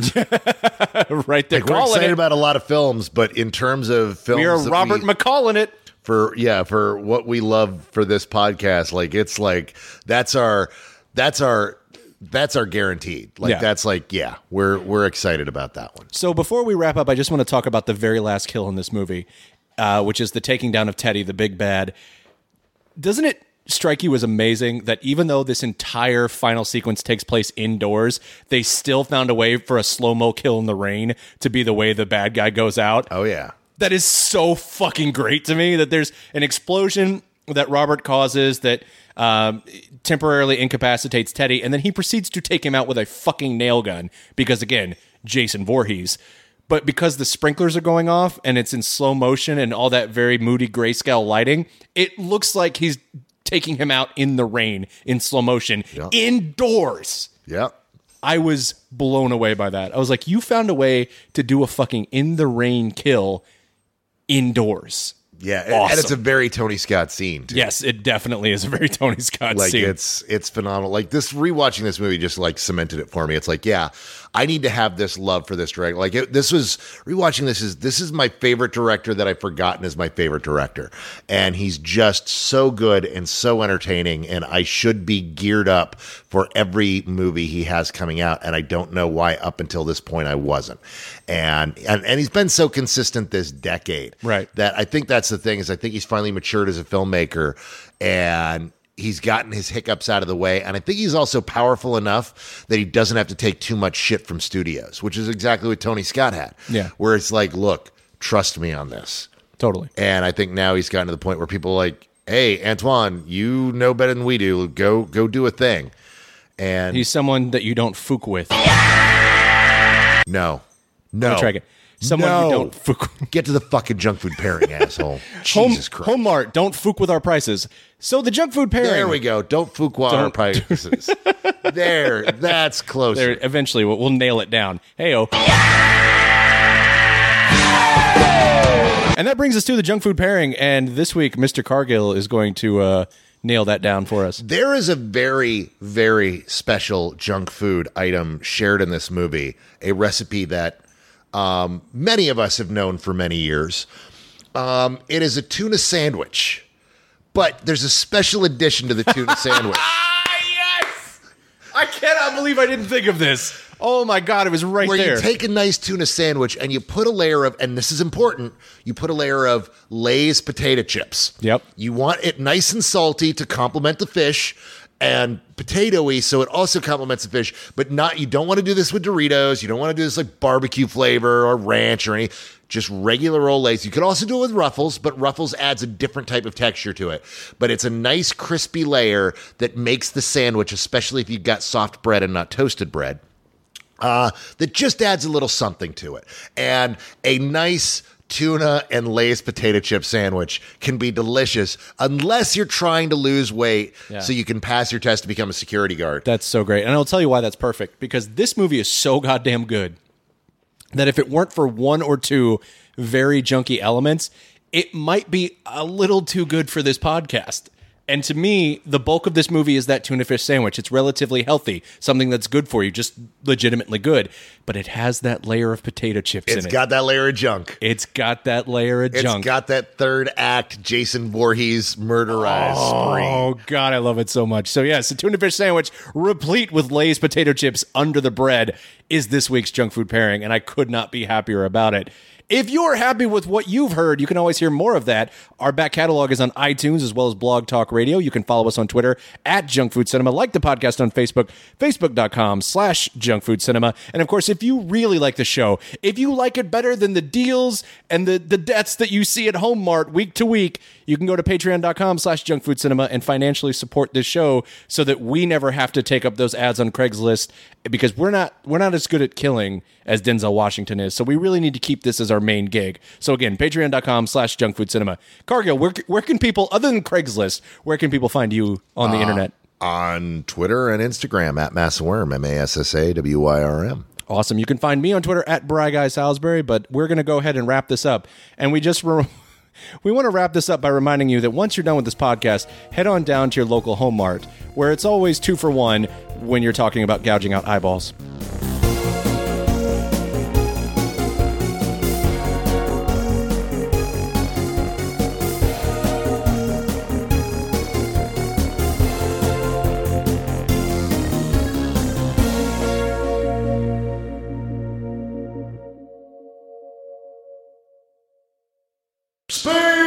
Right there, like, we're excited it. about a lot of films, but in terms of films, we are Robert we, McCall in it. For yeah, for what we love for this podcast, like it's like that's our that's our that's our guaranteed. Like yeah. that's like yeah, we're we're excited about that one. So before we wrap up, I just want to talk about the very last kill in this movie, uh, which is the taking down of Teddy, the big bad. Doesn't it strike you as amazing that even though this entire final sequence takes place indoors, they still found a way for a slow-mo kill in the rain to be the way the bad guy goes out? Oh yeah. That is so fucking great to me that there's an explosion that Robert causes that um, temporarily incapacitates Teddy, and then he proceeds to take him out with a fucking nail gun because, again, Jason Voorhees. But because the sprinklers are going off and it's in slow motion and all that very moody grayscale lighting, it looks like he's taking him out in the rain in slow motion yep. indoors. Yep. I was blown away by that. I was like, you found a way to do a fucking in the rain kill indoors. Yeah, awesome. And it's a very Tony Scott scene, too. Yes, it definitely is a very Tony Scott like, scene. Like, it's it's phenomenal. Like, this, rewatching this movie just, like, cemented it for me. It's like, yeah, I need to have this love for this director. Like, it, this was, rewatching this is, this is my favorite director that I've forgotten is my favorite director. And he's just so good and so entertaining, and I should be geared up for every movie he has coming out, and I don't know why up until this point I wasn't. And, and and he's been so consistent this decade. Right. That I think that's the thing is I think he's finally matured as a filmmaker, and he's gotten his hiccups out of the way. And I think he's also powerful enough that he doesn't have to take too much shit from studios, which is exactly what Tony Scott had. Yeah. Where it's like, look, trust me on this. Totally. And I think now he's gotten to the point where people are like, hey, Antoine, you know better than we do. Go go do a thing. And he's someone that you don't fook with. No. No. I'll try again. Someone no. who don't fook. Get to the fucking junk food pairing, asshole. Jesus Home, Christ. Homemart, don't fook with our prices. So the junk food pairing. There we go. Don't fook with our prices. There. That's closer. There, eventually, we'll, we'll nail it down. Hey-o. And that brings us to the junk food pairing. And this week, Mister Cargill is going to uh, nail that down for us. There is a very, very special junk food item shared in this movie. A recipe that um, many of us have known for many years. Um, it is a tuna sandwich. But there's a special addition to the tuna sandwich. Yes! I cannot believe I didn't think of this. Oh my God, it was right Where there. Where you take a nice tuna sandwich and you put a layer of, and this is important, you put a layer of Lay's potato chips. Yep. You want it nice and salty to complement the fish and potatoey, so it also complements the fish, but not, you don't want to do this with Doritos. You don't want to do this like barbecue flavor or ranch or any, just regular old Lay's. You could also do it with Ruffles, but Ruffles adds a different type of texture to it. But it's a nice crispy layer that makes the sandwich, especially if you've got soft bread and not toasted bread, uh, that just adds a little something to it. And a nice tuna and Lay's potato chip sandwich can be delicious unless you're trying to lose weight yeah. so you can pass your test to become a security guard. That's so great. And I'll tell you why that's perfect. Because this movie is so goddamn good that if it weren't for one or two very junky elements, it might be a little too good for this podcast. And to me, the bulk of this movie is that tuna fish sandwich. It's relatively healthy, something that's good for you, just legitimately good. But it has that layer of potato chips it's in it. It's got that layer of junk. It's got that layer of it's junk. It's got that third act Jason Voorhees murderized oh, spree. Oh, God, I love it so much. So, yes, a tuna fish sandwich replete with Lay's potato chips under the bread is this week's junk food pairing, and I could not be happier about it. If you're happy with what you've heard, you can always hear more of that. Our back catalog is on iTunes as well as Blog Talk Radio. You can follow us on Twitter at Junk Food Cinema. Like the podcast on Facebook, facebook.com slash Junk Food Cinema. And of course, if you really like the show, if you like it better than the deals and the, the deaths that you see at Home Mart week to week, you can go to patreon.com slash Junk Food Cinema and financially support this show so that we never have to take up those ads on Craigslist, because we're not we're not as good at killing as Denzel Washington is. So we really need to keep this as our main gig. So again, patreon.com slash junk food cinema. Cargill, where, where can people, other than Craigslist, where can people find you on the uh, internet? On Twitter and Instagram at Massawyrm, M A S S A W Y R M. Awesome. You can find me on Twitter at Bry Guy Salisbury, but we're going to go ahead and wrap this up. And we just... Re- We want to wrap this up by reminding you that once you're done with this podcast, head on down to your local Home Mart, where it's always two for one when you're talking about gouging out eyeballs. Space!